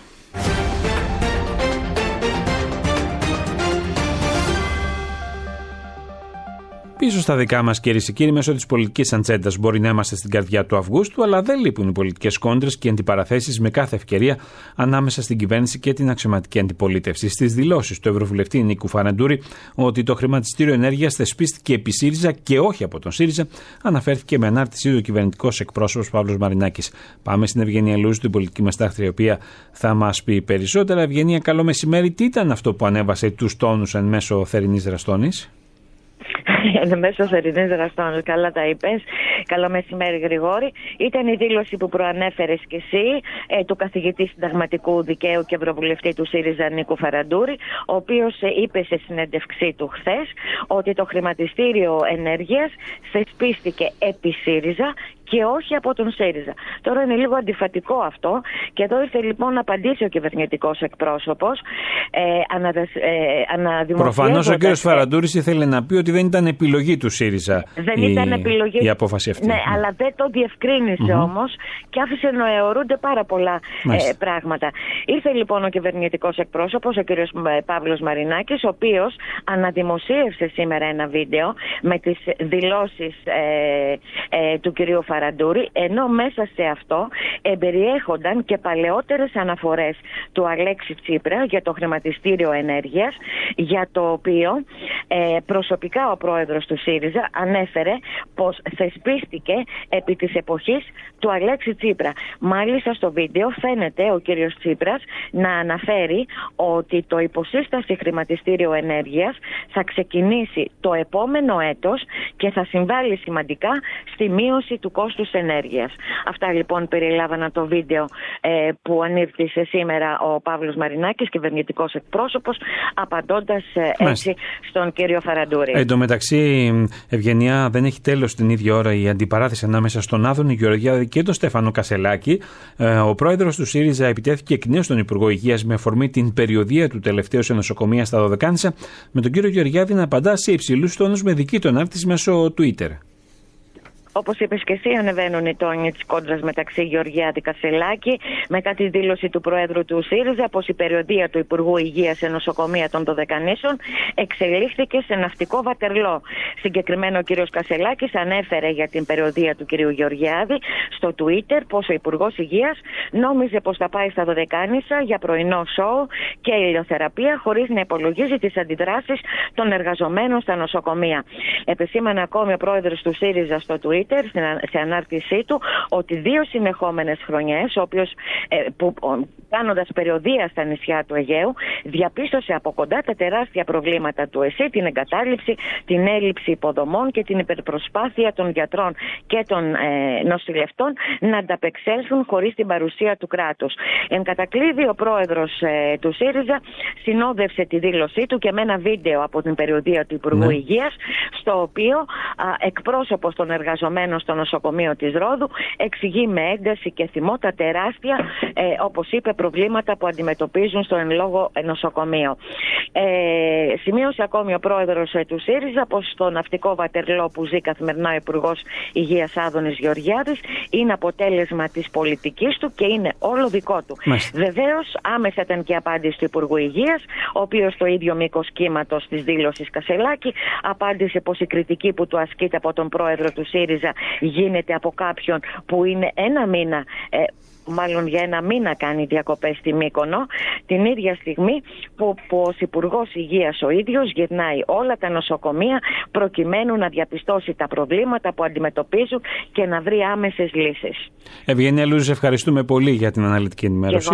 Πίσω στα δικά μας, κυρίες και κύριοι, μέσω της πολιτικής ατζέντας μπορεί να είμαστε στην καρδιά του Αυγούστου, αλλά δεν λείπουν οι πολιτικές κόντρες και αντιπαραθέσεις με κάθε ευκαιρία ανάμεσα στην κυβέρνηση και την αξιωματική αντιπολίτευση. Στις δηλώσεις του Ευρωβουλευτή Νίκου Φαραντούρη ότι το χρηματιστήριο ενέργειας θεσπίστηκε επί ΣΥΡΙΖΑ και όχι από τον ΣΥΡΙΖΑ, αναφέρθηκε με ανάρτησή του ο κυβερνητικός εκπρόσωπος Παύλος Μαρινάκης. Πάμε στην Ευγενία Λούζου, την πολιτική μας τάχτρια, η οποία θα μας πει περισσότερα. Ευγενία, καλό μεσημέρι. Τι ήταν αυτό που ανέβασε τους τόνους εν μέσω θερινής δραστόνης? Εν μέσω θερινής δραστών, καλά τα είπες. Καλό μεσημέρι, Γρηγόρη. Ήταν η δήλωση που προανέφερες και εσύ ε, του καθηγητή συνταγματικού δικαίου και ευρωβουλευτή του ΣΥΡΙΖΑ Νίκου Φαραντούρη, ο οποίος ε, είπε σε συνέντευξή του χθες ότι το χρηματιστήριο ενέργειας θεσπίστηκε επί ΣΥΡΙΖΑ και όχι από τον ΣΥΡΙΖΑ. Τώρα είναι λίγο αντιφατικό αυτό και εδώ ήρθε λοιπόν να απαντήσει ο κυβερνητικός εκπρόσωπος. Ε, ε, Προφανώς ο κ. Φαραντούρης ήθελε να πει ότι δεν ήταν επιλογή του ΣΥΡΙΖΑ δεν η, ήταν επιλογή... η απόφαση αυτή. Ναι, ναι, αλλά δεν το διευκρίνησε mm-hmm. όμως και άφησε να αιωρούνται πάρα πολλά ε, πράγματα. Ήρθε λοιπόν ο κυβερνητικός εκπρόσωπος, ο κ. Παύλος Μαρινάκης, ο οποίος αναδημοσίευσε σήμερα ένα βίντεο με τις δηλώσεις ε, ε, του κ. Φαραντούρη, ενώ μέσα σε αυτό εμπεριέχονταν και παλαιότερες αναφορές του Αλέξη Τσίπρα για το χρηματιστήριο ενέργειας, για το οποίο ε, προσωπικά ο πρόεδρος του ΣΥΡΙΖΑ ανέφερε πως θεσπίστηκε επί της εποχής του Αλέξη Τσίπρα. Μάλιστα στο βίντεο φαίνεται ο κύριος Τσίπρας να αναφέρει ότι το υποσύσταση χρηματιστήριο ενέργειας θα ξεκινήσει το επόμενο έτος και θα συμβάλλει σημαντικά στη μείωση του κόστους ενέργειας. Αυτά λοιπόν περιλάβανα το βίντεο ε, που ανήρτησε σήμερα ο Παύλος Μαρινάκης, κυβερνητικός εκπρόσωπος, απαντώντας ε, έτσι στον κύριο Φαραντούρη. Εν τω μεταξύ, Ευγενία, δεν έχει τέλος την ίδια ώρα η αντιπαράθεση ανάμεσα στον Άδωνη Γεωργιάδη και τον Στέφανο Κασελάκη. Ε, ο πρόεδρος του ΣΥΡΙΖΑ επιτέθηκε εκ νέου στον Υπουργό Υγείας με αφορμή την περιοδεία του τελευταίου σε νοσοκομεία στα Δωδεκάνησα, με τον κύριο Γεωργιάδη να απαντά σε υψηλούς τόνους με δική του ανάρτηση μέσω Twitter. Όπως είπες και εσύ, ανεβαίνουν οι τόνοι της κόντρας μεταξύ Γεωργιάδη Κασελάκη μετά τη δήλωση του Προέδρου του ΣΥΡΙΖΑ πως η περιοδεία του Υπουργού Υγείας σε νοσοκομεία των Δωδεκανήσων εξελίχθηκε σε ναυτικό βατερλό. Συγκεκριμένα ο κύριος Κασελάκης ανέφερε για την περιοδεία του κυρίου Γεωργιάδη στο Twitter πως ο Υπουργός Υγείας νόμιζε πως θα πάει στα Δωδεκάνησα για πρωινό σόου και ηλιοθεραπεία χωρίς να υπολογίζει τις αντιδράσεις των εργαζομένων στα νοσοκομεία. Επεσήμανε ακόμη ο πρόεδρος του ΣΥΡΙΖΑ στο Twitter σε ανάρτησή του ότι δύο συνεχόμενες χρονιές, ο οποίος ε, που, κάνοντας περιοδεία στα νησιά του Αιγαίου, διαπίστωσε από κοντά τα τεράστια προβλήματα του ΕΣΥ, την εγκατάλειψη, την έλλειψη υποδομών και την υπερπροσπάθεια των γιατρών και των ε, νοσηλευτών να ανταπεξέλθουν χωρίς την παρουσία του κράτους. Εν κατακλείδη, ο πρόεδρος ε, του ΣΥΡΙΖΑ συνόδευσε τη δήλωσή του και με ένα βίντεο από την περιοδεία του Υπουργού ναι. Υγείας, στο οποίο α, εκπρόσωπος των εργαζομένων στο νοσοκομείο της Ρόδου εξηγεί με ένταση και θυμό τα τεράστια, ε, όπως είπε, προβλήματα που αντιμετωπίζουν στο εν λόγω νοσοκομείο. Ε, σημείωσε ακόμη ο πρόεδρος ε, του ΣΥΡΙΖΑ πως το ναυτικό βατερλό που ζει καθημερινά ο Υπουργός Υγείας Άδωνης Γεωργιάδης είναι αποτέλεσμα της πολιτικής του και είναι όλο δικό του. Βεβαίως, άμεσα ήταν και απάντηση του Υπουργού Υγείας, ο οποίος στο ίδιο μήκος κύματος της δήλωσης Κασελάκη απάντησε πως η κριτική που του ασκείται από τον πρόεδρο του ΣΥΡΙΖΑ γίνεται από κάποιον που είναι ένα μήνα, ε, μάλλον για ένα μήνα κάνει διακοπές στη Μύκονο, την ίδια στιγμή που, που ο Υπουργός Υγείας ο ίδιος γυρνάει όλα τα νοσοκομεία προκειμένου να διαπιστώσει τα προβλήματα που αντιμετωπίζουν και να βρει άμεσες λύσεις. Ευγενία Λούζη, ευχαριστούμε πολύ για την αναλυτική ενημέρωση.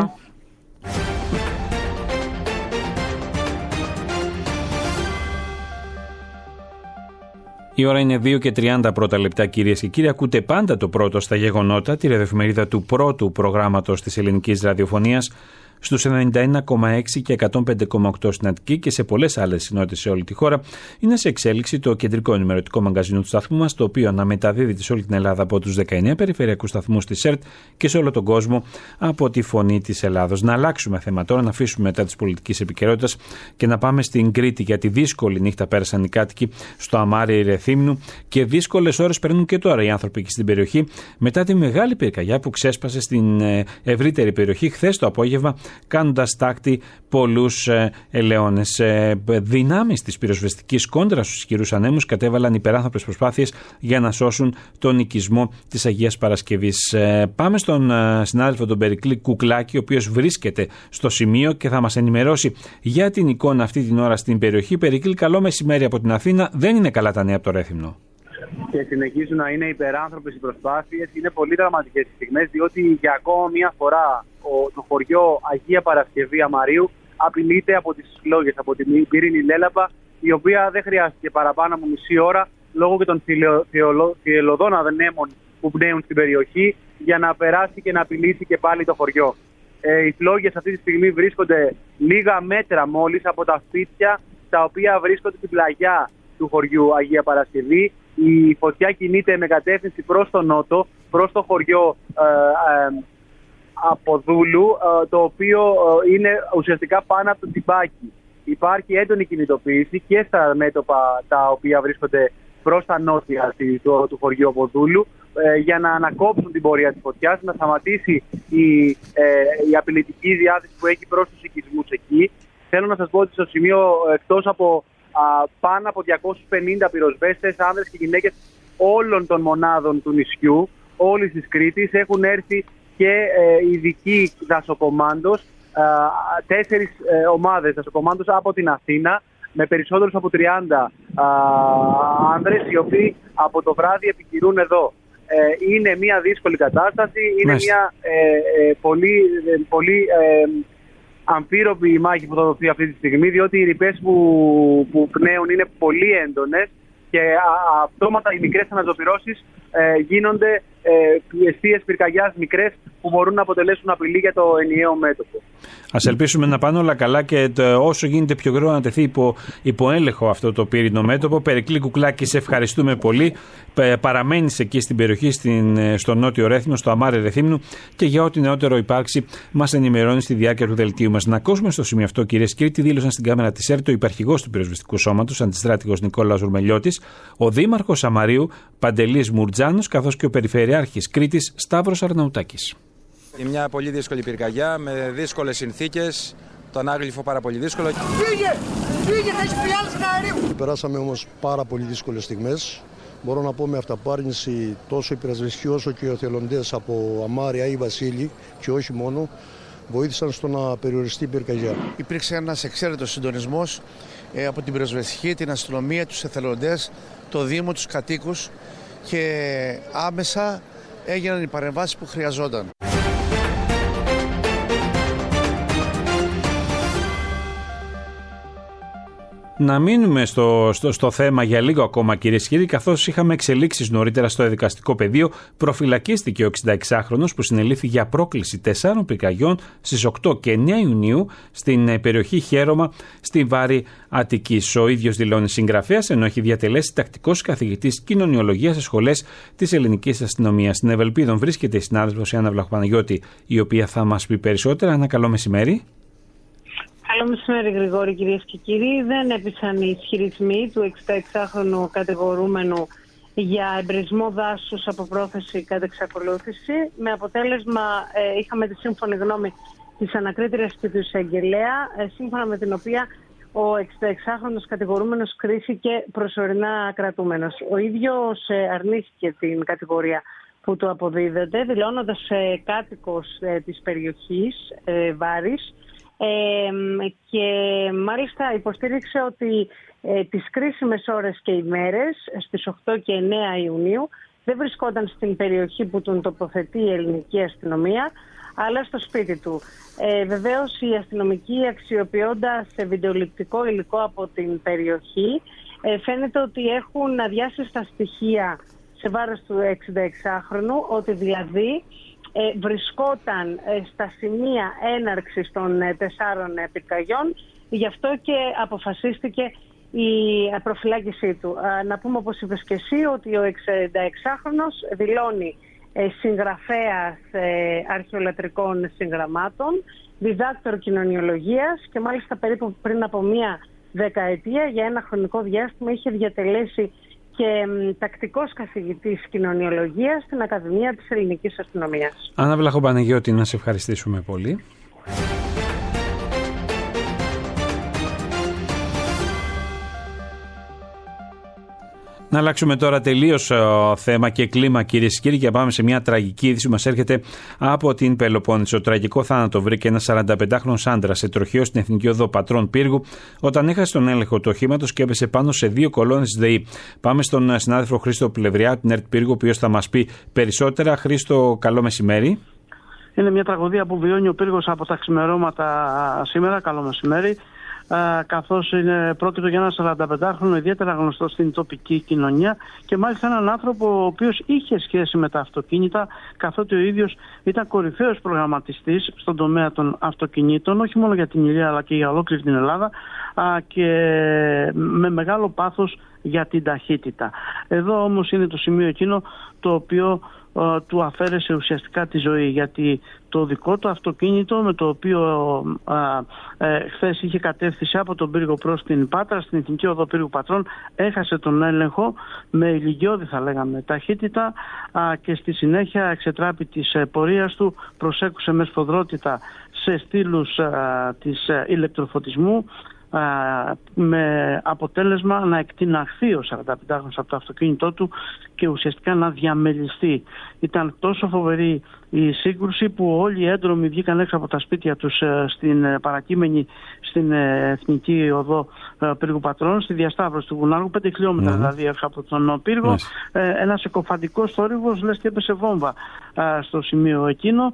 Η ώρα είναι δύο και τριάντα πρώτα λεπτά, κυρίες και κύριοι. Ακούτε πάντα το πρώτο στα γεγονότα, τη ραδιοεφημερίδα του πρώτου προγράμματος της ελληνικής ραδιοφωνίας, στους ενενήντα ένα κόμμα έξι και εκατόν πέντε κόμμα οκτώ στην Αττική και σε πολλές άλλες συνότητες σε όλη τη χώρα. Είναι σε εξέλιξη το κεντρικό ενημερωτικό μαγκαζίνο του σταθμού μας, το οποίο αναμεταδίδεται σε όλη την Ελλάδα από τους δεκαεννέα περιφερειακούς σταθμούς της ΕΡΤ και σε όλο τον κόσμο από τη Φωνή της Ελλάδος. Να αλλάξουμε θέμα τώρα, να αφήσουμε μετά της πολιτικής επικαιρότητας και να πάμε στην Κρήτη, γιατί δύσκολη νύχτα πέρασαν οι κάτοικοι στο αμάρι Ρεθύμνου και δύσκολες ώρες περνούν και τώρα οι άνθρωποι εκεί στην περιοχή μετά τη μεγάλη πυρκαγιά που ξέσπασε στην ευρύτερη περιοχή χθες το απόγευμα, κάνοντας τάκτη πολλούς ε, ελαιώνες. Ε, δυνάμεις της πυροσβεστικής κόντρας στους ισχυρούς ανέμους κατέβαλαν υπεράνθρωπες προσπάθειες για να σώσουν τον οικισμό της Αγίας Παρασκευής. Ε, πάμε στον ε, συνάδελφο τον Περικλή Κουκλάκη, ο οποίος βρίσκεται στο σημείο και θα μας ενημερώσει για την εικόνα αυτή την ώρα στην περιοχή. Περικλή, καλό μεσημέρι από την Αθήνα. Δεν είναι καλά τα νέα από το Ρέθυμνο. Και συνεχίζουν να είναι υπεράνθρωπες οι προσπάθειες. Είναι πολύ δραματικές οι στιγμές, διότι για ακόμα μία φορά το χωριό Αγία Παρασκευή Αμαρίου απειλείται από τις φλόγες, από την πυρήνη λέλαπα, η οποία δεν χρειάστηκε παραπάνω από μισή ώρα λόγω και των θυελλωδών ανέμων που πνέουν στην περιοχή για να περάσει και να απειλήσει και πάλι το χωριό. Ε, οι φλόγες αυτή τη στιγμή βρίσκονται λίγα μέτρα μόλις από τα σπίτια τα οποία βρίσκονται στην πλαγιά του χωριού Αγία Παρασκευή. Η φωτιά κινείται με κατεύθυνση προς τον νότο προς το χωριό ε, ε, Αποδούλου, ε, το οποίο ε, είναι ουσιαστικά πάνω από το Τιμπάκι. Υπάρχει έντονη κινητοποίηση και στα μέτωπα τα οποία βρίσκονται προς τα νότια του, του χωριού Αποδούλου, ε, για να ανακόψουν την πορεία της φωτιάς, να σταματήσει η, ε, η απειλητική διάθεση που έχει προς τους οικισμούς εκεί. Θέλω να σας πω ότι στο σημείο, εκτός από α, πάνω από διακόσιους πενήντα πυροσβέστες, άνδρες και γυναίκες όλων των μονάδων του νησιού, όλης της Κρήτης, έχουν έρθει και ε, ειδικοί δασοκομάντος, ε, τέσσερις ε, ομάδες δασοκομάντος από την Αθήνα, με περισσότερους από τριάντα α, άνδρες, οι οποίοι από το βράδυ επικυρούν εδώ. Ε, είναι μια δύσκολη κατάσταση, είναι Μάλιστα. μια ε, ε, πολύ, ε, πολύ ε, αμφίροπη η μάχη που θα δοθεί αυτή τη στιγμή, διότι οι ρηπές που, που πνέουν είναι πολύ έντονες και α, αυτόματα οι μικρές αναζωπυρώσεις ε, γίνονται ε, αιστείες πυρκαγιάς μικρές που μπορούν να αποτελέσουν απειλή για το ενιαίο μέτωπο. Ας ελπίσουμε να πάνε όλα καλά και το, όσο γίνεται πιο γρήγορα να τεθεί υπό, υπό έλεγχο αυτό το πύρινο μέτωπο. Περικλή Κουκλάκη, σε ευχαριστούμε πολύ. Παραμένεις εκεί στην περιοχή, στην, στο νότιο Ρέθυμνο, στο Αμάρι Ρεθύμνου, και για ό,τι νεότερο υπάρξει μας ενημερώνει στη διάρκεια του δελτίου μας. Να ακούσουμε στο σημείο αυτό, κυρίες και κύριοι, τι δήλωσαν στην κάμερα της ΕΡΤ ο υπαρχηγός του πυροσβεστικού σώματος, αντιστράτηγος Νικόλαος Ουρμελιώτης, ο δήμαρχος Αμαρίου Παντελής Μουρτζάνος, καθώς και ο περιφερειάρχης Κρήτης Σταύρος Αρναουτάκης. Είναι μια πολύ δύσκολη πυρκαγιά με δύσκολες συνθήκες. Το ανάγλυφο πάρα πολύ δύσκολο. Φύγε! Φύγε! Θα έχει πειάλωση αερίου! Περάσαμε όμως πάρα πολύ δύσκολες στιγμές. Μπορώ να πω με αυταπάρνηση τόσο οι πυροσβεστικοί όσο και οι εθελοντές από Αμάρια ή Βασίλη και όχι μόνο, βοήθησαν στο να περιοριστεί η πυρκαγιά. Υπήρξε ένας εξαίρετος συντονισμός ε, από την πυροσβεστική, την αστυνομία, τους εθελοντές, το Δήμο, τους κατοίκους, και άμεσα έγιναν οι παρεμβάσεις που χρειαζόταν. Να μείνουμε στο, στο, στο θέμα για λίγο ακόμα, κυρίες και κύριοι, καθώς είχαμε εξελίξεις νωρίτερα στο δικαστικό πεδίο. Προφυλακίστηκε ο εξηνταεξάχρονος που συνελήφθη για πρόκληση τεσσάρων πυρκαγιών στις οκτώ και εννέα Ιουνίου στην περιοχή Χέρωμα στη Βάρη Αττικής. Ο ίδιος δηλώνει συγγραφέας, ενώ έχει διατελέσει τακτικός καθηγητής κοινωνιολογίας σε σχολές της ελληνικής αστυνομίας. Στην Ευελπίδων βρίσκεται η συνάδελφος Ιάννα Βλαχοπαναγιώτη, η οποία θα μας πει περισσότερα. Ένα καλό μεσημέρι. Καλό μεσημέρι, Γρηγόρη, κυρίες και κύριοι. Δεν έπεισαν οι ισχυρισμοί του εξηνταεξάχρονου κατηγορούμενου για εμπρισμό δάσους από πρόθεση κατά εξακολούθηση. Με αποτέλεσμα, ε, είχαμε τη σύμφωνη γνώμη της ανακρίτριας και του εισαγγελέα, ε, σύμφωνα με την οποία ο εξηνταεξάχρονος κατηγορούμενος κρίθηκε προσωρινά κρατούμενος. Ο ίδιος ε, αρνήθηκε την κατηγορία που του αποδίδεται, δηλώνοντας ε, κάτοικος ε, της περιοχής ε, Βάρης, Ε, και μάλιστα υποστήριξε ότι ε, τις κρίσιμες ώρες και ημέρες στις οκτώ και εννέα Ιουνίου δεν βρισκόταν στην περιοχή που τον τοποθετεί η ελληνική αστυνομία, αλλά στο σπίτι του. Ε, βεβαίως οι αστυνομικοί, αξιοποιώντας βιντεοληπτικό υλικό από την περιοχή, ε, φαίνεται ότι έχουν αδειάσει στοιχεία σε βάρος του εξηνταεξάχρονου, ότι δηλαδή Ε, βρισκόταν ε, στα σημεία έναρξης των ε, τεσσάρων ε, πυρκαγιών, γι' αυτό και αποφασίστηκε η ε, προφυλάκησή του. Ε, να πούμε, όπως είπες και εσύ, ότι ο εξηνταεξάχρονος δηλώνει ε, συγγραφέας ε, αρχαιολατρικών συγγραμμάτων, διδάκτορ κοινωνιολογίας, και μάλιστα περίπου πριν από μία δεκαετία, για ένα χρονικό διάστημα, είχε διατελέσει και μ, τακτικός καθηγητής κοινωνιολογίας στην Ακαδημία της Ελληνικής Αστυνομίας. Άννα Βλαχοπαναγιώτη, να σε ευχαριστήσουμε πολύ. Να αλλάξουμε τώρα τελείως uh, θέμα και κλίμα, κυρίες και κύριοι, και πάμε σε μια τραγική είδηση που μας έρχεται από την Πελοπόννησο. Τραγικό θάνατο βρήκε ένας σαρανταπεντάχρονος άντρας σε τροχαίο στην Εθνική Οδό Πατρών Πύργου, όταν έχασε τον έλεγχο του οχήματος και έπεσε πάνω σε δύο κολόνες ΔΕΗ. Πάμε στον συνάδελφο Χρήστο Πλευριά, την ΕΡΤ Πύργου, ο οποίος θα μας πει περισσότερα. Χρήστο, καλό μεσημέρι. Είναι μια τραγωδία που βιώνει ο Πύργος από τα ξημερώματα σήμερα. Καλό μεσημέρι. Καθώς είναι πρόκειτο για ένα σαρανταπεντάχρονο ιδιαίτερα γνωστό στην τοπική κοινωνία, και μάλιστα έναν άνθρωπο ο οποίος είχε σχέση με τα αυτοκίνητα, καθότι ο ίδιος ήταν κορυφαίος προγραμματιστής στον τομέα των αυτοκινήτων, όχι μόνο για την Ηλία αλλά και για ολόκληρη την Ελλάδα, και με μεγάλο πάθος για την ταχύτητα. Εδώ όμως είναι το σημείο εκείνο το οποίο του αφαίρεσε ουσιαστικά τη ζωή, γιατί το δικό του αυτοκίνητο με το οποίο ε, χθες είχε κατεύθυνση από τον Πύργο προς την Πάτρα, στην Εθνική Οδό Πύργου Πατρών, έχασε τον έλεγχο με ηλικιώδη, θα λέγαμε, ταχύτητα α, και στη συνέχεια εξετράπη της ε, πορείας του προσέκουσε με σφοδρότητα σε στήλους α, της ε, ηλεκτροφωτισμού, με αποτέλεσμα να εκτιναχθεί ο σαρανταπεντάχρονος από το αυτοκίνητό του και ουσιαστικά να διαμελιστεί. Ήταν τόσο φοβερή η σύγκρουση που όλοι οι έντρομοι βγήκαν έξω από τα σπίτια τους στην παρακείμενη στην Εθνική Οδό Πύργου Πατρών, στη διασταύρωση του Βουνάργου, πέντε χιλιόμετρα mm. δηλαδή έξω από τον Πύργο. Mm. Ένας εκοφαντικός θόρυβος, λες και έπεσε βόμβα στο σημείο εκείνο.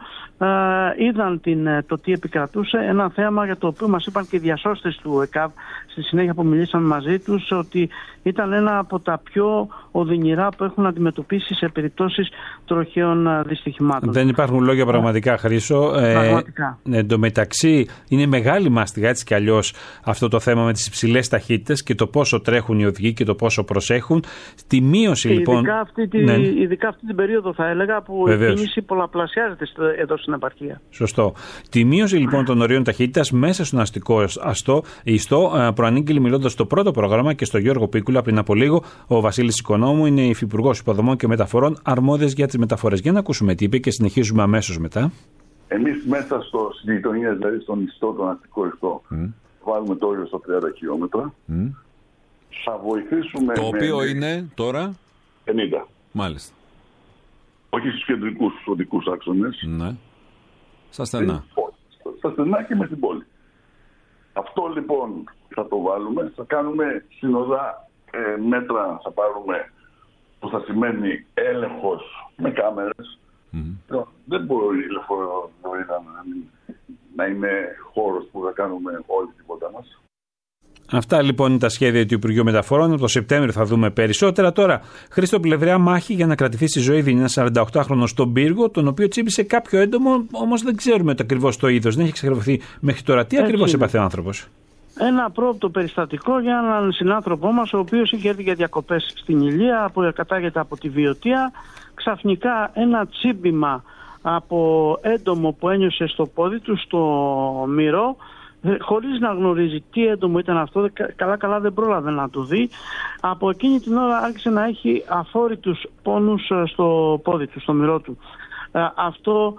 Είδαν την, το τι επικρατούσε, ένα θέαμα για το οποίο μας είπαν και οι διασώστες του ΕΚΑΒ στη συνέχεια που μιλήσαμε μαζί τους, ότι ήταν ένα από τα πιο οδυνηρά που έχουν αντιμετωπίσει σε περιπτώσεις τροχαίων δυστυχημάτων. Δεν υπάρχουν λόγια πραγματικά, Χρήστο. Πραγματικά. Ε, εν τω μεταξύ είναι μεγάλη μάστιγα έτσι κι αλλιώς αυτό το θέμα με τις υψηλές ταχύτητες και το πόσο τρέχουν οι οδηγοί και το πόσο προσέχουν. Τη μείωση λοιπόν... Ειδικά αυτή, τη, ναι. ειδικά αυτή την περίοδο θα έλεγα που Βεβαίως. η κίνηση πολλαπλασιάζεται εδώ στην επαρχία. Σωστό. Τη μείωση λοιπόν των ορίων ταχύτητας μέσα στον αστικό αστό, ιστό προανήγγειλε μιλώντας στο πρώτο πρόγραμμα και στο Γιώργο Πίκουλα πριν από λίγο ο Βασίλης Οικονόμου, είναι υφυπουργός υποδομών και μεταφορών αρμόδιος για τις μεταφορές. Για να ακούσουμε τι είπε και συνεχίζουμε αμέσως μετά. Εμείς μέσα στο γειτονία, δηλαδή στον ιστό, τον αστικό ιστό, mm. βάλουμε το όριο στο τριάντα χιλιόμετρα. Mm. Θα βοηθήσουμε. Το οποίο με... είναι τώρα πενήντα. Μάλιστα. Όχι στους κεντρικούς οδικούς άξονες. Ναι. Στα στενά. Στα στενά και με την πόλη. Αυτό λοιπόν θα το βάλουμε. Θα κάνουμε συνοδά ε, μέτρα, θα πάρουμε που θα σημαίνει έλεγχος με κάμερες. Mm-hmm. Δεν μπορεί η λεωφορεία να, να είναι χώρος που θα κάνουμε όλοι τίποτα μας. Αυτά λοιπόν είναι τα σχέδια του Υπουργείου Μεταφορών. Το Σεπτέμβριο θα δούμε περισσότερα. Τώρα, Χρήστο Πλευριά, μάχη για να κρατηθεί στη ζωή δίνει ένα σαρανταοκτάχρονο στον Πύργο, τον οποίο τσίπησε κάποιο έντομο, όμως δεν ξέρουμε το ακριβώς το είδος. Δεν έχει εξακριβωθεί μέχρι τώρα. Τι ακριβώς έπαθε ο άνθρωπος? Ένα πρόοπτο περιστατικό για έναν συνάνθρωπό μας, ο οποίος είχε έρθει για διακοπές στην Ηλία, που κατάγεται από τη Βιωτία. Ξαφνικά ένα τσίμπημα από έντομο που ένιωσε στο πόδι του, στο μυρό, χωρίς να γνωρίζει τι έντομο ήταν αυτό, καλά καλά δεν πρόλαβε να το δει. Από εκείνη την ώρα άρχισε να έχει αφόρητους πόνους στο πόδι του, στο μυρό του. Αυτό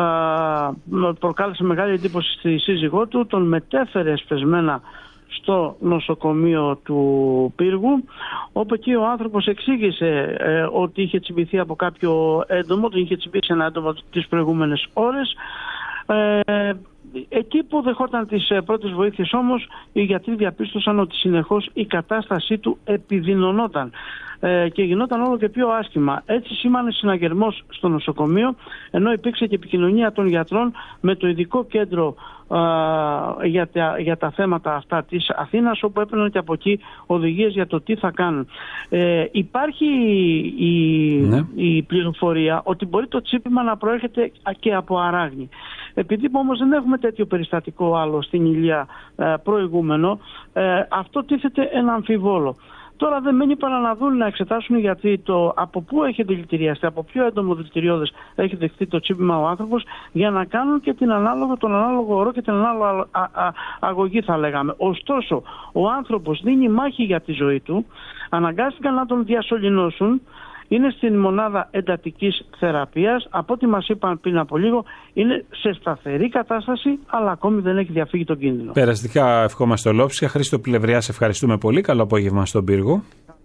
προκάλεσε μεγάλη εντύπωση στη σύζυγό του, τον μετέφερε εσπεσμένα στο νοσοκομείο του Πύργου, όπου εκεί ο άνθρωπος εξήγησε ε, ότι είχε τσιμπηθεί από κάποιο έντομο, τον είχε τσιμπήσει ένα έντομο τις προηγούμενες ώρες. Ε, εκεί που δεχόταν τις πρώτες βοήθειες όμως, οι γιατροί διαπίστωσαν ότι συνεχώς η κατάστασή του επιδεινωνόταν ε, και γινόταν όλο και πιο άσχημα. Έτσι σήμανε συναγερμός στο νοσοκομείο, ενώ υπήρξε και επικοινωνία των γιατρών με το ειδικό κέντρο ε, για, τα, για τα θέματα αυτά της Αθήνας, όπου έπαιρναν και από εκεί οδηγίες για το τι θα κάνουν. Ε, υπάρχει η, ναι. η πληροφορία ότι μπορεί το τσίπημα να προέρχεται και από Αράγνη. Επειδή όμως δεν έχουμε τέτοιο περιστατικό άλλο στην Ηλία ε, προηγούμενο, ε, αυτό τίθεται ένα αμφιβόλο. Τώρα δεν μένει παρά να δουν, να εξετάσουν γιατί το από πού έχει δηλητηριαστεί, από ποιο έντομο δηλητηριώδες έχει δεχτεί το τσίπημα ο άνθρωπος, για να κάνουν και την ανάλογο, τον ανάλογο ορό και την ανάλογη α, α, αγωγή, θα λέγαμε. Ωστόσο, ο άνθρωπος δίνει μάχη για τη ζωή του, αναγκάστηκαν να τον διασωληνώσουν. Είναι στην μονάδα εντατικής θεραπείας. Από ό,τι μας είπαν πριν από λίγο, είναι σε σταθερή κατάσταση, αλλά ακόμη δεν έχει διαφύγει τον κίνδυνο. Περαστικά ευχόμαστε ολόψυχα. Χρήστο Πλευριά, σε ευχαριστούμε πολύ. Καλό απόγευμα στον Πύργο.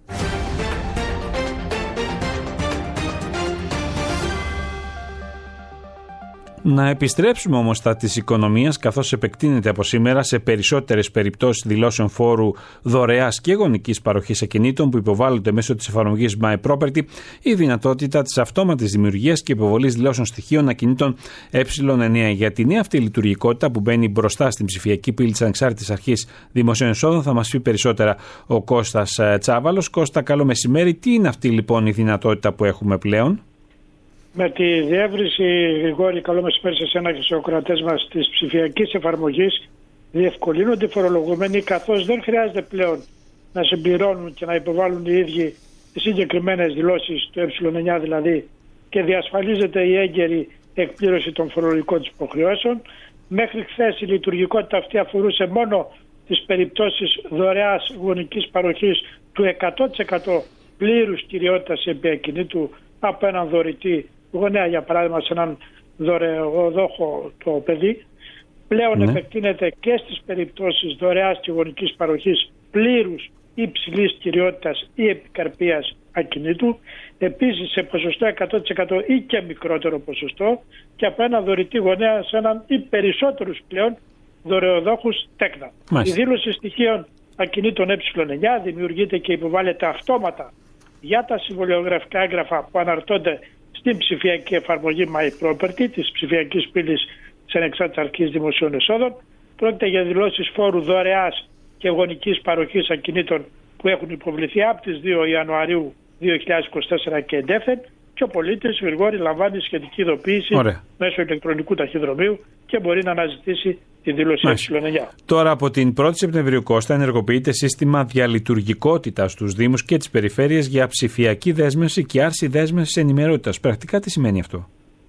Να επιστρέψουμε όμως στα της οικονομίας, καθώς επεκτείνεται από σήμερα σε περισσότερες περιπτώσεις δηλώσεων φόρου δωρεάς και γονικής παροχής ακινήτων που υποβάλλονται μέσω της εφαρμογής My Property η δυνατότητα της αυτόματης δημιουργίας και υποβολής δηλώσεων στοιχείων ακινήτων ε εννιά. Για την νέα αυτή λειτουργικότητα που μπαίνει μπροστά στην ψηφιακή πύλη της Ανεξάρτητης Αρχής Δημοσίων Εσόδων θα μας πει περισσότερα ο Κώστας Τσάβαλος. Κώστα, καλό μεσημέρι. Τι είναι αυτή λοιπόν η δυνατότητα που έχουμε πλέον? Με τη διεύρυνση, Γρηγόρη, καλό μεσημέρι σε εσένα και στους ακροατές μας, της ψηφιακής εφαρμογής, διευκολύνονται οι φορολογουμένοι, καθώς δεν χρειάζεται πλέον να συμπληρώνουν και να υποβάλουν οι ίδιοι τις συγκεκριμένες δηλώσεις του ε εννιά, δηλαδή και διασφαλίζεται η έγκαιρη εκπλήρωση των φορολογικών της υποχρεώσεων. Μέχρι χθες η λειτουργικότητα αυτή αφορούσε μόνο τις περιπτώσεις δωρεάς γονικής παροχής του εκατό τοις εκατό πλήρους κυριότητας επί ακινήτου από έναν δωρητή γονέα, για παράδειγμα σε έναν δωρεοδόχο το παιδί. Πλέον ναι. επεκτείνεται και στις περιπτώσεις δωρεάς και γονικής παροχής πλήρους υψηλής κυριότητας ή επικαρπίας ακινήτου, επίσης σε ποσοστό εκατό τοις εκατό ή και μικρότερο ποσοστό, και από ένα δωρητή γονέα σε έναν ή περισσότερους πλέον δωρεοδόχους τέκνα. Μάλιστα. Η δήλωση στοιχείων ακινήτων ε εννιά δημιουργείται και υποβάλλεται αυτόματα για τα συμβολιογραφικά έγγραφα που αναρτώνται στην ψηφιακή εφαρμογή My Property της ψηφιακής πύλης της Ανεξάρτητης Αρχής Δημοσίων Εσόδων. Πρόκειται για δηλώσεις φόρου δωρεάς και γονικής παροχής ακινήτων που έχουν υποβληθεί από τις δύο Ιανουαρίου δύο χιλιάδες είκοσι τέσσερα και εντεύθεν, και ο πολίτης Γρηγόρη λαμβάνει σχετική ειδοποίηση Ωραία. μέσω ηλεκτρονικού ταχυδρομείου και μπορεί να αναζητήσει τη δήλωση ε εννιά. Τώρα από την πρώτη Σεπτεμβρίου, Κώστα, ενεργοποιείται σύστημα διαλειτουργικότητας στους Δήμους και τις περιφέρειες για ψηφιακή δέσμευση και άρση δέσμευσης ενημερότητας. Πρακτικά τι σημαίνει αυτό?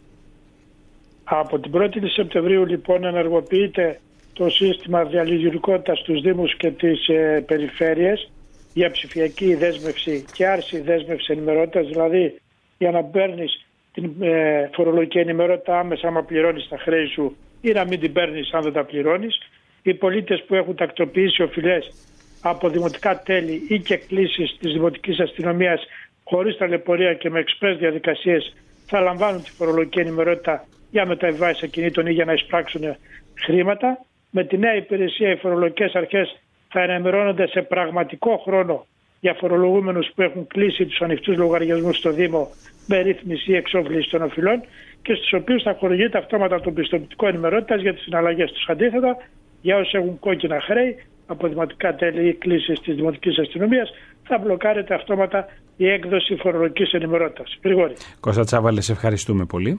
Από την πρώτη Σεπτεμβρίου λοιπόν ενεργοποιείται το σύστημα διαλειτουργικότητας στους Δήμους και τις ε, περιφέρειες για ψηφιακή δέσμευση και άρση δέσμευση ενημερότητας, δηλαδή για να παίρνεις την ε, φορολογική ενημερότητα άμεσα άμα πληρώνεις τα χρέη σου ή να μην την παίρνεις αν δεν τα πληρώνεις. Οι πολίτες που έχουν τακτοποιήσει οφειλές από δημοτικά τέλη ή και κλήσεις της δημοτικής αστυνομίας χωρίς ταλαιπωρία και με εξπρές διαδικασίες θα λαμβάνουν τη φορολογική ενημερότητα για μεταβιβάσεις ακινήτων ή για να εισπράξουν χρήματα. Με τη νέα υπηρεσία οι φορολογικές αρχές θα ενημερώνονται σε πραγματικό χρόνο για φορολογούμενους που έχουν κλείσει τους ανοιχτούς λογαριασμούς στο Δήμο με ρύθμιση ή εξόφληση των οφειλών και στους οποίους θα χορηγείται αυτόματα το πιστοποιητικό ενημερότητας για τις συναλλαγές τους. Αντίθετα, για όσοι έχουν κόκκινα χρέη από δημοτικά τέλη ή κλήσεις της δημοτικής αστυνομίας, θα μπλοκάρεται αυτόματα η έκδοση φορολογικής ενημερότητας. Γρηγόρη. Κώστα Τσάβαλε, σε ευχαριστούμε πολύ.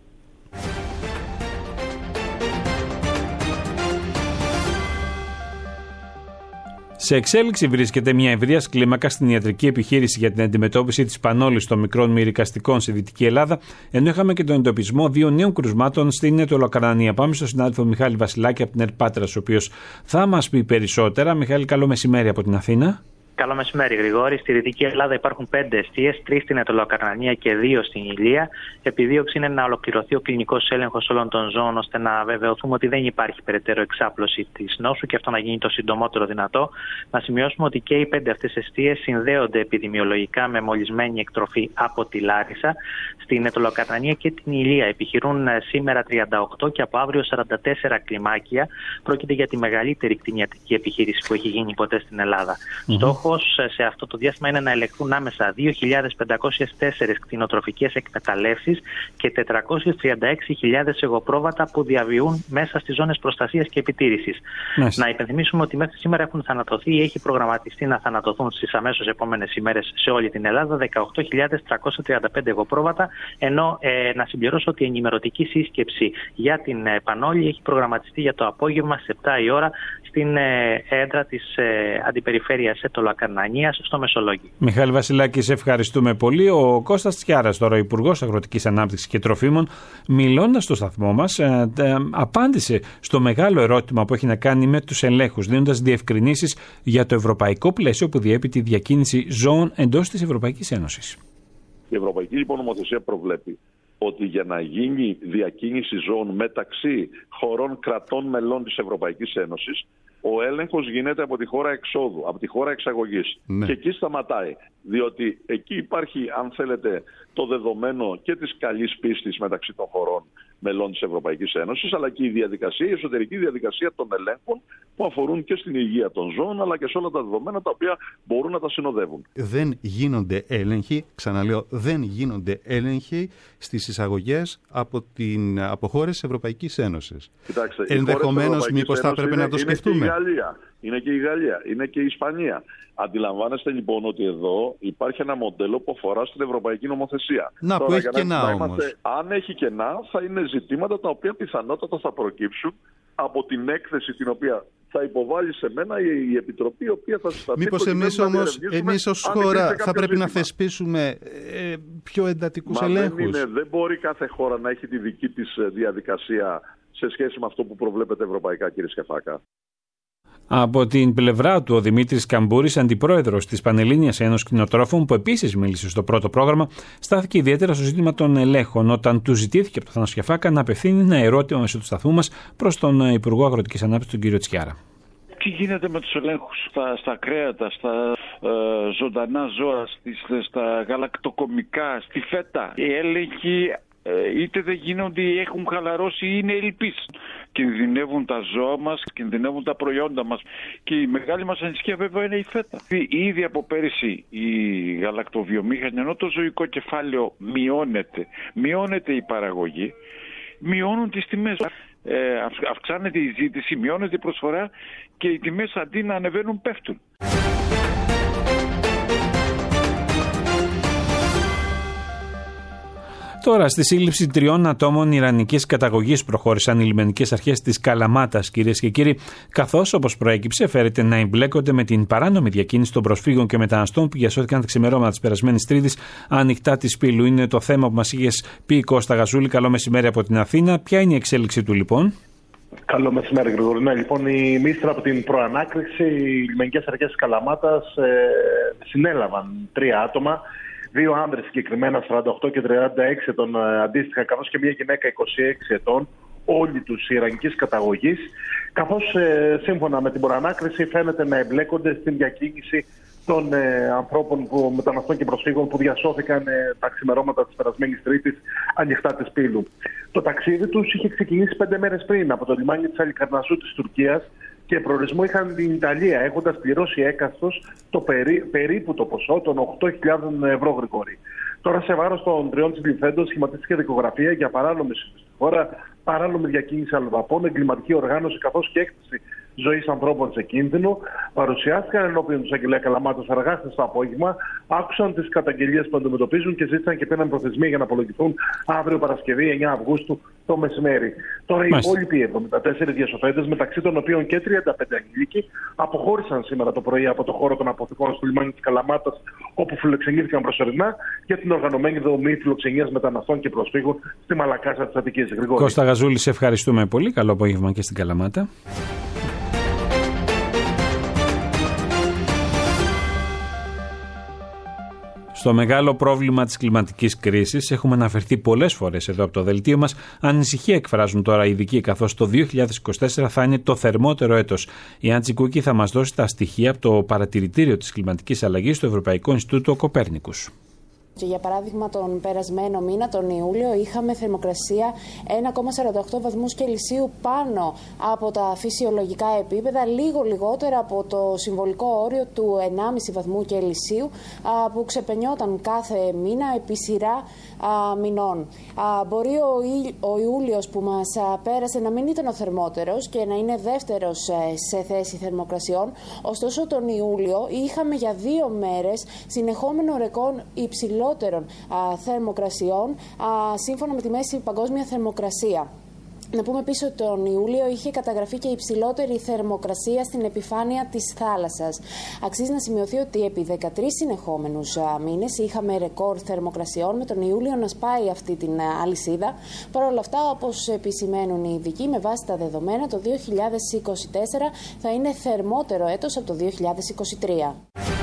Σε εξέλιξη βρίσκεται μια ευρείας κλίμακα στην ιατρική επιχείρηση για την αντιμετώπιση της πανόλης των μικρών μυρικαστικών στη Δυτική Ελλάδα, ενώ είχαμε και τον εντοπισμό δύο νέων κρουσμάτων στην Αιτωλοκαρνανία. Πάμε στον συνάδελφο Μιχάλη Βασιλάκη από την Ερπάτρας, ο οποίος θα μας πει περισσότερα. Μιχάλη, καλό μεσημέρι από την Αθήνα. Καλό μεσημέρι, Γρηγόρη. Στη Δυτική Ελλάδα υπάρχουν πέντε εστίες, τρεις στην Αιτωλοκαρνανία και δύο στην Ηλία. Επιδίωξη είναι να ολοκληρωθεί ο κλινικός έλεγχος όλων των ζώων, ώστε να βεβαιωθούμε ότι δεν υπάρχει περαιτέρω εξάπλωση της νόσου και αυτό να γίνει το συντομότερο δυνατό. Να σημειώσουμε ότι και οι πέντε αυτές εστίες συνδέονται επιδημιολογικά με μολυσμένη εκτροφή από τη Λάρισα. Στην Αιτωλοκαρνανία και την Ηλία επιχειρούν σήμερα τριάντα οκτώ και από αύριο σαράντα τέσσερα κλιμάκια. Πρόκειται για τη μεγαλύτερη κτηνιατρική επιχείρηση που έχει γίνει ποτέ στην Ελλάδα. Mm-hmm. Στόχος σε αυτό το διάστημα είναι να ελεγχθούν άμεσα δύο χιλιάδες πεντακόσιες τέσσερις κτηνοτροφικές εκμεταλλεύσεις και τετρακόσιες τριάντα έξι χιλιάδες εγωπρόβατα που διαβιούν μέσα στις ζώνες προστασίας και επιτήρησης. Yes. Να υπενθυμίσουμε ότι μέχρι σήμερα έχουν θανατωθεί ή έχει προγραμματιστεί να θανατωθούν στις αμέσως επόμενες ημέρες σε όλη την Ελλάδα δεκαοκτώ χιλιάδες τριακόσια τριάντα πέντε εγωπρόβατα, ενώ ε, να συμπληρώσω ότι η ενημερωτική σύσκεψη για την ε, πανόλη έχει προγραμματιστεί για το απόγευμα στις επτά η ώρα στην ε, έδρα της ε, αντιπεριφέρειας Αιτωλοκαρνανίας στο Μεσολόγγι. Μιχάλη Βασιλάκη, σε ευχαριστούμε πολύ. Ο Κώστας Τσιάρας, τώρα Υπουργός Αγροτικής Ανάπτυξης και Τροφίμων, μιλώντας στο σταθμό μας, ε, ε, απάντησε στο μεγάλο ερώτημα που έχει να κάνει με τους ελέγχους, δίνοντας διευκρινήσεις για το ευρωπαϊκό πλαίσιο που διέπει τη διακίνηση ζώων εντός της Ευρωπαϊκής Ένωσης. Η Ευρωπαϊκή λοιπόν νομοθεσία προβλέπει ότι για να γίνει διακίνηση ζώων μεταξύ χωρών κρατών μελών της Ευρωπαϊκής Ένωσης, ο έλεγχος γίνεται από τη χώρα εξόδου, από τη χώρα εξαγωγής. Ναι. Και εκεί σταματάει. Διότι εκεί υπάρχει, αν θέλετε, το δεδομένο και της καλής πίστης μεταξύ των χωρών μελών της Ευρωπαϊκής Ένωσης, αλλά και η διαδικασία, η εσωτερική διαδικασία των ελέγχων που αφορούν και στην υγεία των ζώων, αλλά και σε όλα τα δεδομένα τα οποία μπορούν να τα συνοδεύουν. Δεν γίνονται έλεγχοι, ξαναλέω, δεν γίνονται έλεγχοι στις εισαγωγές από, την, από χώρες της Ευρωπαϊκής Ένωσης. Κοιτάξτε, ενδεχομένως μήπως θα έπρεπε να το σκεφτούμε. Είναι και η Γαλλία, είναι και η Γαλλία, είναι και η Ισπανία. Αντιλαμβάνεστε λοιπόν ότι εδώ υπάρχει ένα μοντέλο που αφορά στην ευρωπαϊκή νομοθεσία. Να, Τώρα, που έχει κενά όμως. Είμαστε, αν έχει κενά, θα είναι ζητήματα τα οποία πιθανότατα θα προκύψουν από την έκθεση την οποία θα υποβάλει σε μένα η, η Επιτροπή, η οποία θα συσταθεί. Μήπως εμείς όμως, εμείς ως χώρα θα πρέπει ζήτημα. να θεσπίσουμε ε, πιο εντατικούς ελέγχους. Δεν, είναι, δεν μπορεί κάθε χώρα να έχει τη δική της διαδικασία σε σχέση με αυτό που προβλέπεται ευρωπαϊκά, κύριε Σκεφάκα. Από την πλευρά του, ο Δημήτρης Καμπούρης, αντιπρόεδρος της Πανελλήνιας Ένωσης Κτηνοτρόφων, που επίσης μίλησε στο πρώτο πρόγραμμα, στάθηκε ιδιαίτερα στο ζήτημα των ελέγχων, όταν του ζητήθηκε από τον Θάνο Σκεφάκα να απευθύνει ένα ερώτημα μέσω του σταθμού μας προς τον Υπουργό Αγροτικής Ανάπτυξης, τον κύριο Τσιάρα. Τι γίνεται με τους ελέγχους στα, στα κρέατα, στα ε, ζωντανά ζώα, στις, στα γαλακτοκομικά, στη φέτα? Οι έλεγχοι είτε δεν γίνονται ή έχουν χαλαρώσει ή είναι ελλειπείς. Κινδυνεύουν τα ζώα μας, κινδυνεύουν τα προϊόντα μας. Και η μεγάλη μας ανησυχία βέβαια είναι η φέτα. Ήδη από πέρυσι η γαλακτοβιομήχανη, ενώ το ζωικό κεφάλαιο μειώνεται, μειώνεται η παραγωγή, μειώνουν τις τιμές. Ε, αυξάνεται η ζήτηση, μειώνεται η προσφορά και οι τιμές αντί να ανεβαίνουν πέφτουν. Τώρα, στη σύλληψη τριών ατόμων ιρανικής καταγωγής προχώρησαν οι λιμενικές αρχές της Καλαμάτας, κυρίες και κύριοι, καθώς, όπως προέκυψε, φέρεται να εμπλέκονται με την παράνομη διακίνηση των προσφύγων και μεταναστών που διασώθηκαν τα ξημερώματα της περασμένης Τρίτης ανοιχτά της Πύλου. Είναι το θέμα που μας είχες πει, Κώστα Γαζούλη. Καλό μεσημέρι από την Αθήνα. Ποια είναι η εξέλιξη του, λοιπόν? Καλό μεσημέρι, Γρηγόρη. Ναι, λοιπόν, η μίστρα από την προανάκριση, οι λιμενικές αρχές της Καλαμάτας ε, συνέλαβαν τρία άτομα. Δύο άνδρες συγκεκριμένα, σαράντα οκτώ και τριάντα έξι ετών αντίστοιχα, καθώς και μια γυναίκα είκοσι έξι ετών, όλοι τους ιρανικής καταγωγής, καθώς ε, σύμφωνα με την προανάκριση φαίνεται να εμπλέκονται στην διακίνηση των ε, ανθρώπων που, μεταναστών και προσφύγων που διασώθηκαν ε, τα ξημερώματα της περασμένης Τρίτης ανοιχτά της Πύλου. Το ταξίδι τους είχε ξεκινήσει πέντε μέρες πριν από το λιμάνι της Αλικαρνασσού της Τουρκίας και προορισμό είχαν την Ιταλία, έχοντας πληρώσει έκαστος το περί, περίπου το ποσό των οκτώ χιλιάδες ευρώ, Γρηγόρη. Τώρα, σε βάρος των τριών συλληφθέντων, σχηματίστηκε δικογραφία για παράνομη στη χώρα, παράνομη διακίνηση αλλοδαπών, εγκληματική οργάνωση καθώς και έκθεση ζωής ανθρώπων σε κίνδυνο. Παρουσιάστηκαν ενώπιον του εισαγγελέα Καλαμάτας αργά χθες το απόγευμα, άκουσαν τις καταγγελίες που αντιμετωπίζουν και ζήτησαν και πήραν προθεσμία για να απολογηθούν αύριο Παρασκευή εννέα Αυγούστου το μεσημέρι. Τώρα, οι υπόλοιποι εβδομήντα τέσσερις διασωθέντες, μεταξύ των οποίων και τριάντα πέντε ανήλικοι, αποχώρησαν σήμερα το πρωί από το χώρο των αποθηκών στο λιμάνι της Καλαμάτας, όπου φιλοξενήθηκαν προσωρινά για την οργανωμένη δομή φιλοξενίας μεταναστών και προσφύγων στη Μαλακάσα της Αττικής. Κώστα Γαζούλη, σε ευχαριστούμε πολύ. Καλό απόγευμα και στην Καλαμάτα. Στο μεγάλο πρόβλημα της κλιματικής κρίσης έχουμε αναφερθεί πολλές φορές εδώ από το δελτίο μας. Ανησυχία εκφράζουν τώρα οι ειδικοί, καθώς το δύο χιλιάδες είκοσι τέσσερα θα είναι το θερμότερο έτος. Η Άντζη Κούκη θα μας δώσει τα στοιχεία από το παρατηρητήριο της κλιματικής αλλαγής στο Ευρωπαϊκό Ινστιτούτο Κοπέρνικους. Και για παράδειγμα, τον περασμένο μήνα, τον Ιούλιο, είχαμε θερμοκρασία ένα κόμμα σαράντα οκτώ βαθμούς Κελσίου πάνω από τα φυσιολογικά επίπεδα, λίγο λιγότερα από το συμβολικό όριο του ενάμιση βαθμού Κελσίου που ξεπαινιόταν κάθε μήνα επί σειρά μηνών. Μπορεί ο Ιούλιος που μας πέρασε να μην ήταν ο θερμότερος και να είναι δεύτερος σε θέση θερμοκρασιών, ωστόσο τον Ιούλιο είχαμε για δύο μέρες συνεχόμενο ρεκόρ υψηλό θερμοκρασιών σύμφωνα με τη μέση παγκόσμια θερμοκρασία. Να πούμε επίσης ότι τον Ιούλιο είχε καταγραφεί και υψηλότερη θερμοκρασία στην επιφάνεια της θάλασσας. Αξίζει να σημειωθεί ότι επί δεκατρείς συνεχόμενους μήνες είχαμε ρεκόρ θερμοκρασιών, με τον Ιούλιο να σπάει αυτή την αλυσίδα. Παρ' όλα αυτά, όπως επισημαίνουν οι ειδικοί, με βάση τα δεδομένα, το δύο χιλιάδες είκοσι τέσσερα θα είναι θερμότερο έτος από το δύο χιλιάδες είκοσι τρία.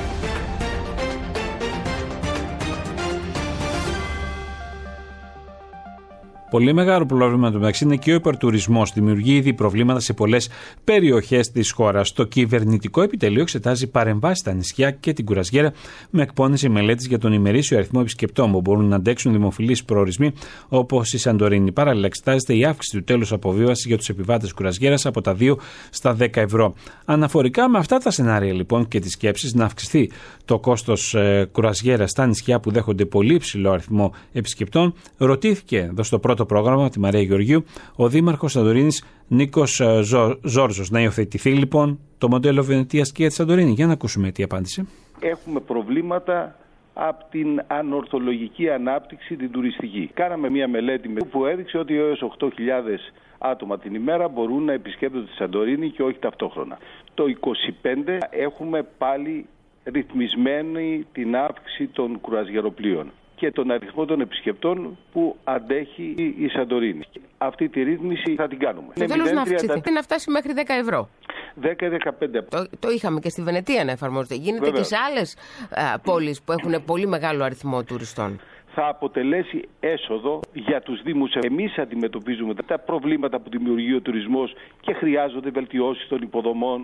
Πολύ μεγάλο πρόβλημα του μεταξύ είναι και ο υπερτουρισμός. Δημιουργεί ήδη προβλήματα σε πολλές περιοχές της χώρας. Το κυβερνητικό επιτελείο εξετάζει παρεμβάσεις στα νησιά και την Κουραζιέρα με εκπόνηση μελέτης για τον ημερήσιο αριθμό επισκεπτών που μπορούν να αντέξουν δημοφιλείς προορισμοί όπως η Σαντορίνη. Παράλληλα, εξετάζεται η αύξηση του τέλους αποβίβασης για τους επιβάτες Κουραζιέρας από τα δύο στα δέκα ευρώ. Αναφορικά με αυτά τα σενάρια λοιπόν και τις σκέψεις να αυξηθεί το κόστος ε, Κουραζιέρας στα νησιά που δέχονται πολύ υψηλό αριθμό επισκεπτών, ρωτήθηκε εδώ στο πρώτο το πρόγραμμα, τη Μαρία Γεωργίου, ο Δήμαρχος Σαντορίνης Νίκος Ζο, Ζόρζος. Να υιοθετηθεί λοιπόν το μοντέλο Βενετίας και για τη Σαντορίνη. Για να ακούσουμε τι απάντησε. Έχουμε προβλήματα από την ανορθολογική ανάπτυξη, την τουριστική. Κάναμε μια μελέτη που έδειξε ότι έως οκτώ χιλιάδες άτομα την ημέρα μπορούν να επισκέπτονται τη Σαντορίνη και όχι ταυτόχρονα. Το είκοσι πέντε έχουμε πάλι ρυθμισμένη την αύξηση των κρουαζιεροπλοίων και τον αριθμό των επισκεπτών που αντέχει η Σαντορίνη. Αυτή τη ρύθμιση θα την κάνουμε. Στο τέλος να αυξηθεί, να φτάσει μέχρι δέκα ευρώ. δέκα με δεκαπέντε. Το, το είχαμε και στη Βενετία να εφαρμόζεται. Γίνεται Βεβαίως. Και σε άλλες α, πόλεις που έχουν πολύ μεγάλο αριθμό τουριστών. Θα αποτελέσει έσοδο για τους Δήμους. Εμείς αντιμετωπίζουμε τα προβλήματα που δημιουργεί ο τουρισμός και χρειάζονται βελτιώσεις των υποδομών.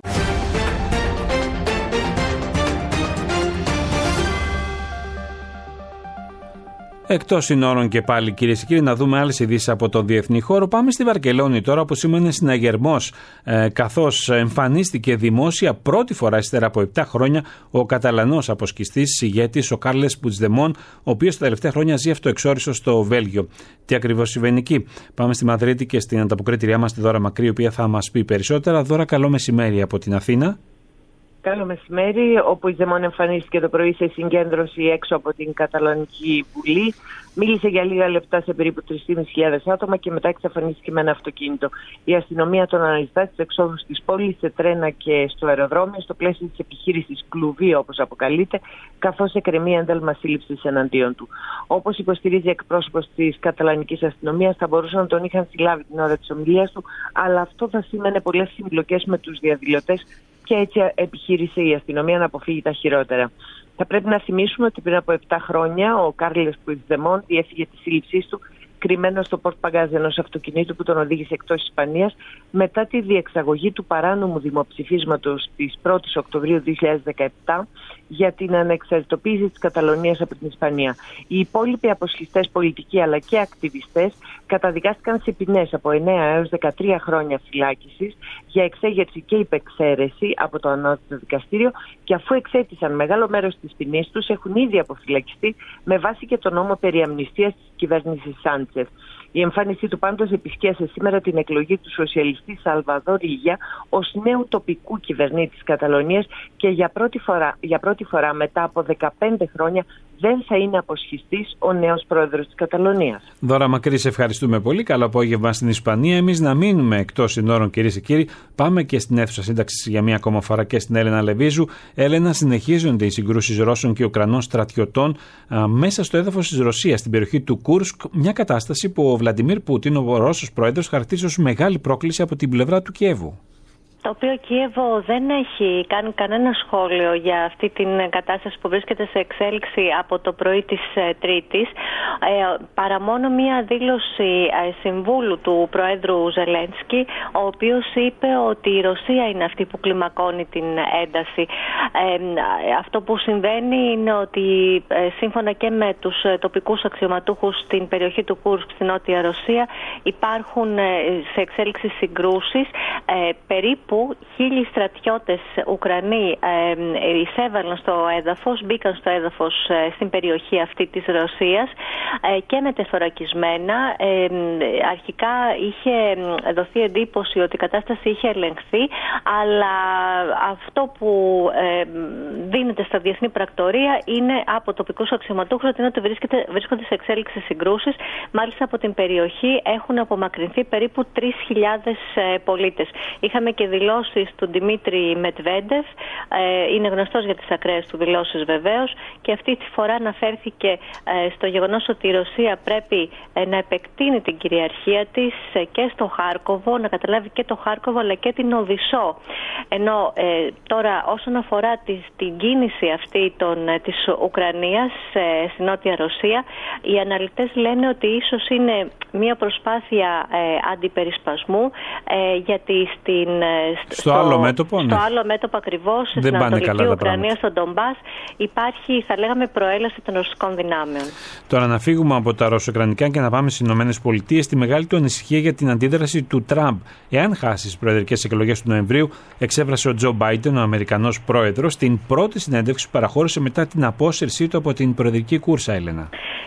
Εκτός συνόρων και πάλι, κυρίες και κύριοι, να δούμε άλλες ειδήσεις από τον διεθνή χώρο. Πάμε στη Βαρκελόνη τώρα, που σήμαινε συναγερμός, ε, καθώς εμφανίστηκε δημόσια πρώτη φορά ύστερα από επτά χρόνια ο Καταλανός αποσκιστής ηγέτης, ο Κάρλες Πουιτζδεμόν, ο οποίος τα τελευταία χρόνια ζει αυτοεξόριστος στο Βέλγιο. Τι ακριβώς συμβαίνει εκεί? Πάμε στη Μαδρίτη και στην ανταποκρίτριά μας, τη Δώρα Μακρύ, η οποία θα μας πει περισσότερα. Δώρα, καλό μεσημέρι από την Αθήνα. Καλό μεσημέρι. Ο Πουιτζδεμόν εμφανίστηκε το πρωί σε συγκέντρωση έξω από την Καταλανική Βουλή. Μίλησε για λίγα λεπτά σε περίπου τρεις χιλιάδες πεντακόσια άτομα και μετά εξαφανίστηκε με ένα αυτοκίνητο. Η αστυνομία τον αναζητά στις εξόδους της πόλης, σε τρένα και στο αεροδρόμιο, στο πλαίσιο της επιχείρησης Κλουβί, όπως αποκαλείται, καθώς εκκρεμεί ένταλμα σύλληψης εναντίον του. Όπως υποστηρίζει εκπρόσωπος της καταλανικής αστυνομίας, θα μπορούσαν να τον είχαν συλλάβει την ώρα της ομιλίας του, αλλά αυτό θα σήμαινε πολλές συμπλοκές με τους διαδηλωτές και έτσι επιχείρησε η αστυνομία να αποφύγει τα χειρότερα. Θα πρέπει να θυμίσουμε ότι πριν από επτά χρόνια ο Κάρλες Πουιτζδεμόν διέφυγε τη σύλληψής του κρυμμένο στο πορτ παγκάζ ενός αυτοκινήτου που τον οδήγησε εκτός Ισπανίας μετά τη διεξαγωγή του παράνομου δημοψηφίσματος της πρώτης Οκτωβρίου δύο χιλιάδες δεκαεπτά για την ανεξαρτητοποίηση της Καταλωνίας από την Ισπανία. Οι υπόλοιποι αποσχιστές πολιτικοί αλλά και ακτιβιστές καταδικάστηκαν σε ποινές από εννέα έως δεκατρία χρόνια φυλάκισης για εξέγερση και υπεξαίρεση από το ανώτατο δικαστήριο, και αφού εξέτησαν μεγάλο μέρος της ποινής τους έχουν ήδη αποφυλακιστεί με βάση και τον νόμο περί αμνηστίας της κυβέρνησης Σάντσεφ. Η εμφάνισή του πάντως επισκίασε σήμερα την εκλογή του σοσιαλιστή Σαλβαδόρ Ήλια ως νέου τοπικού κυβερνήτη της Καταλωνίας και για πρώτη φορά, για πρώτη φορά μετά από δεκαπέντε χρόνια δεν θα είναι αποσχιστής ο νέος πρόεδρος της Καταλωνίας. Δώρα Μακρύ, σε ευχαριστούμε πολύ. Καλό απόγευμα στην Ισπανία. Εμείς να μείνουμε εκτός συνόρων, κυρίες και κύριοι. Πάμε και στην αίθουσα σύνταξης για μία ακόμα φορά και στην Έλενα Λεβίζου. Έλενα, συνεχίζονται οι συγκρούσεις Ρώσων και Ουκρανών στρατιωτών α, μέσα στο έδαφος της Ρωσίας, στην περιοχή του Κούρσκ. Μια κατάσταση που ο Βλαντιμίρ Πούτιν, ο Ρώσος πρόεδρος, χαρακτήριζε ως μεγάλη πρόκληση από την πλευρά του Κιέβου. Το οποίο Κίεβο δεν έχει κάνει κανένα σχόλιο για αυτή την κατάσταση που βρίσκεται σε εξέλιξη από το πρωί της Τρίτης, ε, παρά μόνο μία δήλωση ε, συμβούλου του Προέδρου Ζελένσκι, ο οποίος είπε ότι η Ρωσία είναι αυτή που κλιμακώνει την ένταση. Ε, αυτό που συμβαίνει είναι ότι ε, σύμφωνα και με τους τοπικούς αξιωματούχους στην περιοχή του Κούρσκ, στην Νότια Ρωσία, υπάρχουν ε, σε εξέλιξη συγκρούσεις, ε, περίπου που χίλιοι στρατιώτες Ουκρανοί ε, εισέβαλαν στο έδαφος, μπήκαν στο έδαφος ε, στην περιοχή αυτή της Ρωσίας ε, και μετεθωρακισμένα. Ε, αρχικά είχε δοθεί εντύπωση ότι η κατάσταση είχε ελεγχθεί, αλλά αυτό που ε, δίνεται στα διεθνή πρακτορία είναι από τοπικούς αξιωματούχους ότι είναι ότι βρίσκεται, βρίσκονται σε εξέλιξη συγκρούσεις. Μάλιστα από την περιοχή έχουν απομακρυνθεί περίπου τρεις χιλιάδες ε, πολίτες. Είχαμε και δηλώσεις του Δημήτρη Μετβέντεφ, ε, είναι γνωστός για τις ακραίες του δηλώσεις βεβαίως, και αυτή τη φορά αναφέρθηκε ε, στο γεγονός ότι η Ρωσία πρέπει ε, να επεκτείνει την κυριαρχία της ε, και στο Χάρκοβο, να καταλάβει και το Χάρκοβο αλλά και την Οδυσσό. Ενώ ε, τώρα όσον αφορά τη, την κίνηση αυτή των, ε, της Ουκρανίας ε, στη Νότια Ρωσία, οι αναλυτές λένε ότι ίσως είναι μια προσπάθεια ε, αντιπερισπασμού, ε, γιατί στην Στο, στο άλλο μέτωπο, στο ναι. άλλο μέτωπο ακριβώς, δεν στην Ανατολική Ουκρανία, στον Ντομπάς, υπάρχει, θα λέγαμε, προέλαση των ρωσικών δυνάμεων. Τώρα να φύγουμε από τα ρωσοκρανικά και να πάμε στις Ηνωμένες Πολιτείες. Τη μεγάλη του ανησυχία για την αντίδραση του Τραμπ. Εάν χάσει τις προεδρικές εκλογές του Νοεμβρίου, εξέφρασε ο Τζο Μπάιντεν, ο Αμερικανός πρόεδρος, στην πρώτη συνέντευξη που παραχώρησε μετά την απόσυρσή του από την προεδρική κούρσα, Έλενα.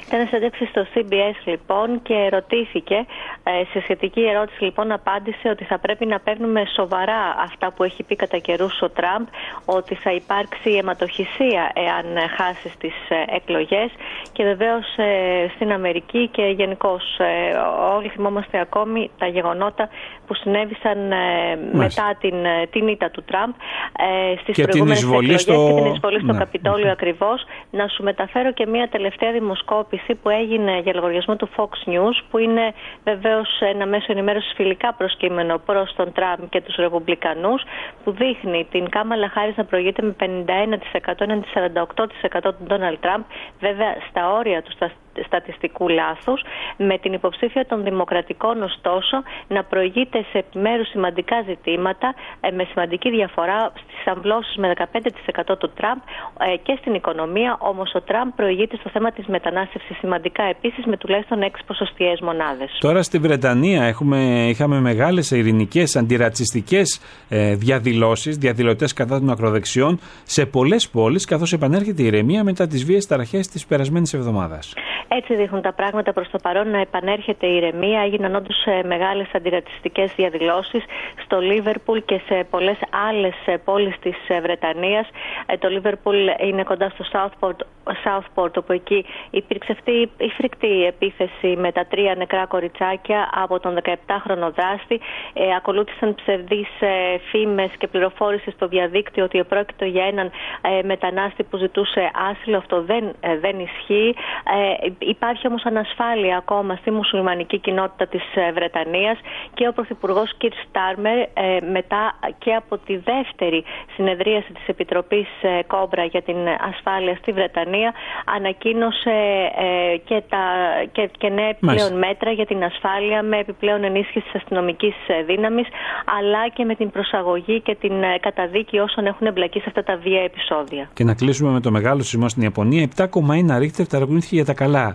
Ήταν συνέντευξη στο σι μπι ες λοιπόν και ρωτήθηκε, ε, σε σχετική ερώτηση λοιπόν απάντησε ότι θα πρέπει να παίρνουμε σοβαρά αυτά που έχει πει κατά καιρούς ο Τραμπ, ότι θα υπάρξει αιματοχυσία εάν χάσει τις ε, εκλογές και βεβαίως ε, στην Αμερική και γενικώς ε, όλοι θυμόμαστε ακόμη τα γεγονότα που συνέβησαν ε, μετά την, την ήττα του Τραμπ ε, στις προηγούμενες εκλογές στο... και την εισβολή στο ναι. Καπιτόλιο ακριβώς. Να σου μεταφέρω και μια τελευταία δημοσκόπηση που έγινε για λογαριασμό του Fox News, που είναι βεβαίως ένα μέσο ενημέρωσης φιλικά προσκύμενο προς τον Τραμπ και τους Ρεπουμπλικανούς, που δείχνει την Κάμαλα Χάρις να προηγείται με πενήντα ένα τοις εκατό έναντι σαράντα οκτώ τοις εκατό του Ντόναλντ Τραμπ, βέβαια στα όρια του στα στατιστικού λάθους, με την υποψήφια των Δημοκρατικών ωστόσο να προηγείται σε επιμέρους σημαντικά ζητήματα ε, με σημαντική διαφορά στις αμβλώσεις με δεκαπέντε τοις εκατό του Τραμπ ε, και στην οικονομία, όμως ο Τραμπ προηγείται στο θέμα της μετανάστευσης σημαντικά επίσης με τουλάχιστον έξι ποσοστιαίες μονάδες. Τώρα στη Βρετανία έχουμε, είχαμε μεγάλες ειρηνικές αντιρατσιστικές ε, διαδηλώσεις, διαδηλωτές κατά των ακροδεξιών σε πολλές πόλεις, καθώς επανέρχεται η ηρεμία μετά τις βίες ταραχές της περασμένης εβδομάδας. Έτσι δείχνουν τα πράγματα προς το παρόν, να επανέρχεται η ηρεμία. Έγιναν όντως μεγάλες αντιρατσιστικές διαδηλώσεις στο Λίβερπουλ και σε πολλές άλλες πόλεις της Βρετανίας. Το Λίβερπουλ είναι κοντά στο Southport, Southport, όπου εκεί υπήρξε αυτή η φρικτή επίθεση με τα τρία νεκρά κοριτσάκια από τον δεκαεπτάχρονο δράστη. Ε, ακολούθησαν ψευδείς ε, φήμες και πληροφόρηση στο διαδίκτυο ότι πρόκειται για έναν ε, μετανάστη που ζητούσε άσυλο. Αυτό δεν, ε, δεν ισχύει. Ε, Υπάρχει όμως ανασφάλεια ακόμα στη μουσουλμανική κοινότητα της Βρετανίας και ο Πρωθυπουργός Κιρ Στάρμερ ε, μετά και από τη δεύτερη συνεδρίαση της Επιτροπής ε, Κόμπρα για την ασφάλεια στη Βρετανία ανακοίνωσε ε, και, τα, και, και νέα επιπλέον μέτρα για την ασφάλεια με επιπλέον ενίσχυση της αστυνομικής δύναμης, αλλά και με την προσαγωγή και την καταδίκη όσων έχουν εμπλακεί σε αυτά τα βία επεισόδια. Και να κλείσουμε με το μεγάλο σεισμό στην Ιαπωνία. επτά κόμμα ένα ρίχτερ ταρακουνήθηκε για τα καλά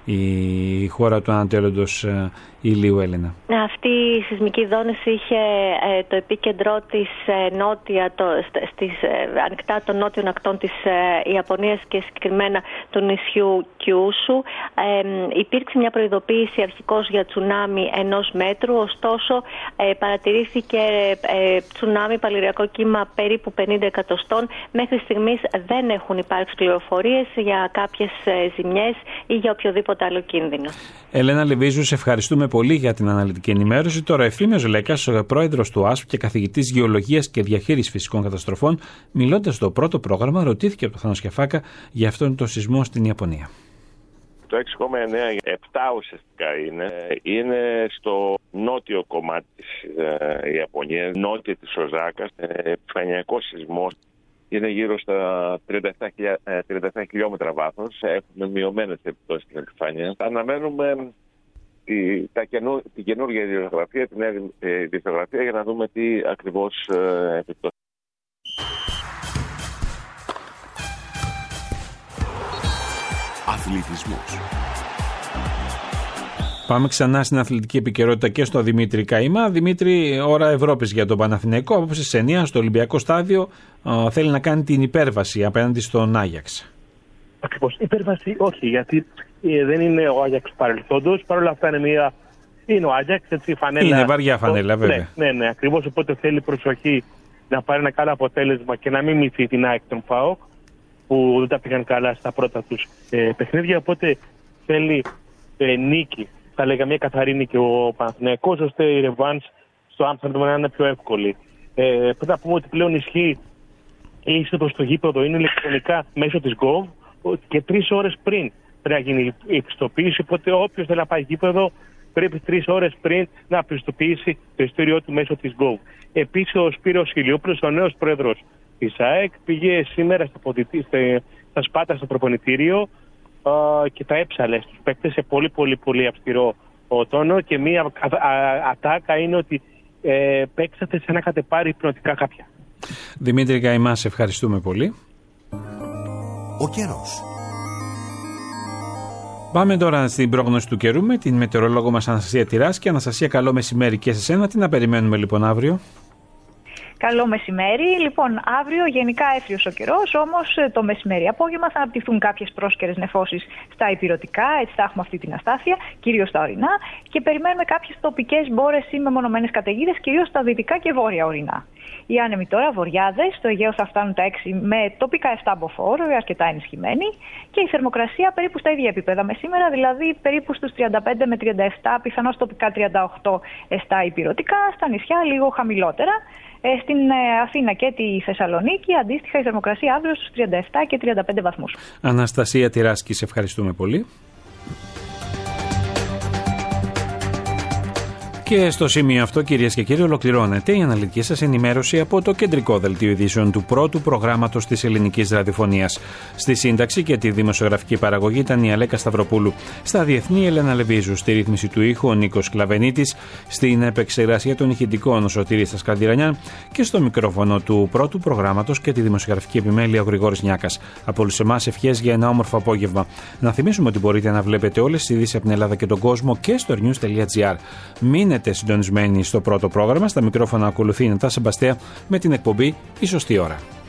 η χώρα του ανατέλλοντος ηλίου, Έλενα. Αυτή η σεισμική δόνηση είχε ε, το επίκεντρό της ε, νότια, το, στις ε, ανοιχτά των νότιων ακτών της ε, Ιαπωνίας και συγκεκριμένα του νησιού Κιούσου. Ε, υπήρξε μια προειδοποίηση αρχικώς για τσουνάμι ενός μέτρου, ωστόσο ε, παρατηρήθηκε ε, τσουνάμι παλιριακό κύμα περίπου πενήντα εκατοστών. Μέχρι στιγμής δεν έχουν υπάρξει πληροφορίες για κάποιες ε, ζημιές ή για οποιοδήποτε άλλο κίνδυνο. Ελένα Λεβίζου, σε ευχαριστούμε πολύ για την αναλυτική ενημέρωση. Τώρα Ευθύμιος Λέκας, πρόεδρος του ΆΣΠ και καθηγητής Γεωλογίας και Διαχείρισης Φυσικών Καταστροφών, μιλώντας στο πρώτο πρόγραμμα, ρωτήθηκε από το Θάνο Σκιαφάκα για αυτόν τον σεισμό στην Ιαπωνία. Το έξι κόμμα εννέα, επτά ουσιαστικά είναι, είναι στο νότιο κομμάτι της ε, Ιαπωνίας, νότια της Οζάκας, ε, επιφανειακός σεισμός. Είναι γύρω στα τριάντα επτά χιλιόμετρα βάθος. Έχουμε μειωμένες επιπτώσεις στην επιφάνεια. Αναμένουμε τη, τα καινού, την καινούργια ιδιογραφία, την νέα ιδιογραφία, για να δούμε τι ακριβώς ε, επιπτώσεις. Αθλητισμός. Πάμε ξανά στην αθλητική επικαιρότητα και στο Δημήτρη Καΐμα. Δημήτρη, ώρα Ευρώπης για τον Παναθηναϊκό. Απόψε στις εννιά στο Ολυμπιακό Στάδιο ε, θέλει να κάνει την υπέρβαση απέναντι στον Άγιαξ. Ακριβώς. Υπέρβαση όχι, γιατί ε, δεν είναι ο Άγιαξ παρελθόντος. Παρ' όλα αυτά είναι, μια... είναι ο Άγιαξ, έτσι, φανέλα. Είναι βαριά φανέλα, βέβαια. Ναι, ναι, ναι, ακριβώς. Οπότε θέλει προσοχή να πάρει ένα καλό αποτέλεσμα και να μην μυθεί την ΑΕΚ των ΠΑΟΚ, που δεν τα πήγαν καλά στα πρώτα τους ε, παιχνίδια. Οπότε θέλει ε, νίκη. Θα λέγαμε μια καθαρή νίκη ο Παναθηναϊκός, ώστε η ρεβάνς στο Άμστερνταμ να είναι πιο εύκολη. Ε, πρέπει να πούμε ότι πλέον ισχύει η είσοδο στο γήπεδο, είναι ηλεκτρονικά μέσω της Gov και τρεις ώρες πριν πρέπει να γίνει η πιστοποίηση. Οπότε όποιος θέλει να πάει γήπεδο πρέπει τρεις ώρες πριν να πιστοποιήσει το ειστήριό του μέσω της Gov. Επίσης ο Σπύρος Ηλιόπουλος, ο νέος πρόεδρος της ΑΕΚ, πήγε σήμερα στα, ποδητή, στα Σπάτα στο προπονητήριο Uh, και τα έψαλε στους παίκτες σε πολύ πολύ πολύ αυστηρό τόνο και μία ατάκα είναι ότι ε, παίξατε σαν να είχατε πάρει υπνοτικά κάποια. Δημήτρη Καΐμα, σε ευχαριστούμε πολύ. Ο καιρός. Πάμε τώρα στην πρόγνωση του καιρού με την μετεωρολόγο μας Αναστασία Τυράς. Και Αναστασία, καλό μεσημέρι και σε σένα. Τι να περιμένουμε λοιπόν αύριο? Καλό μεσημέρι. Λοιπόν, αύριο γενικά έφριος ο καιρός, όμως το μεσημέρι απόγευμα θα αναπτυχθούν κάποιες πρόσκαιρες νεφώσεις στα ηπειρωτικά, έτσι θα έχουμε αυτή την αστάθεια, κυρίως στα ορεινά, και περιμένουμε κάποιες τοπικές μπόρες ή μεμονωμένες καταιγίδες, κυρίως στα δυτικά και βόρεια ορεινά. Οι άνεμοι τώρα βορειάδες, στο Αιγαίο θα φτάνουν τα έξι με τοπικά επτά μποφόρ, αρκετά ενισχυμένοι, και η θερμοκρασία περίπου στα ίδια επίπεδα με σήμερα, δηλαδή περίπου στους τριάντα πέντε με τριάντα επτά, πιθανώς τοπικά τριάντα οκτώ στα ηπειρωτικά, στα νησιά λίγο χαμηλότερα. Ε, στην ε, Αθήνα και τη Θεσσαλονίκη, αντίστοιχα, η θερμοκρασία αύριο στους τριάντα επτά και τριάντα πέντε βαθμούς. Αναστασία Τυράσκη, σε ευχαριστούμε πολύ. Και στο σημείο αυτό, κυρίες και κύριοι, ολοκληρώνεται η αναλυτική σας ενημέρωση από το κεντρικό δελτίο ειδήσεων του πρώτου προγράμματος της ελληνικής ραδιοφωνίας. Στη σύνταξη και τη δημοσιογραφική παραγωγή ήταν η Αλέκα Σταυροπούλου. Στα διεθνή, η Ελένα Λεβίζου. Στη ρύθμιση του ήχου, ο Νίκος Κλαβενίτης. Στην επεξεργασία των ηχητικών, ο Σωτήρης Στασκαλντιρανιάν. Και στο μικρόφωνο του πρώτου προγράμματος και τη δημοσιογραφική επιμέλεια, ο Γρηγόρης Νιάκας. Από όλους εμάς, ευχές για ένα όμορφο απόγευμα. Να θυμίσουμε ότι μπορείτε να βλέπετε όλες τις ειδήσεις από την Ελλάδα και τον κόσμο και στο news τελεία gr. Μείνετε συντονισμένοι στο πρώτο πρόγραμμα. Στα μικρόφωνα ακολουθεί η Νατάσα Μπαστέα με την εκπομπή «Η Σωστή Ώρα».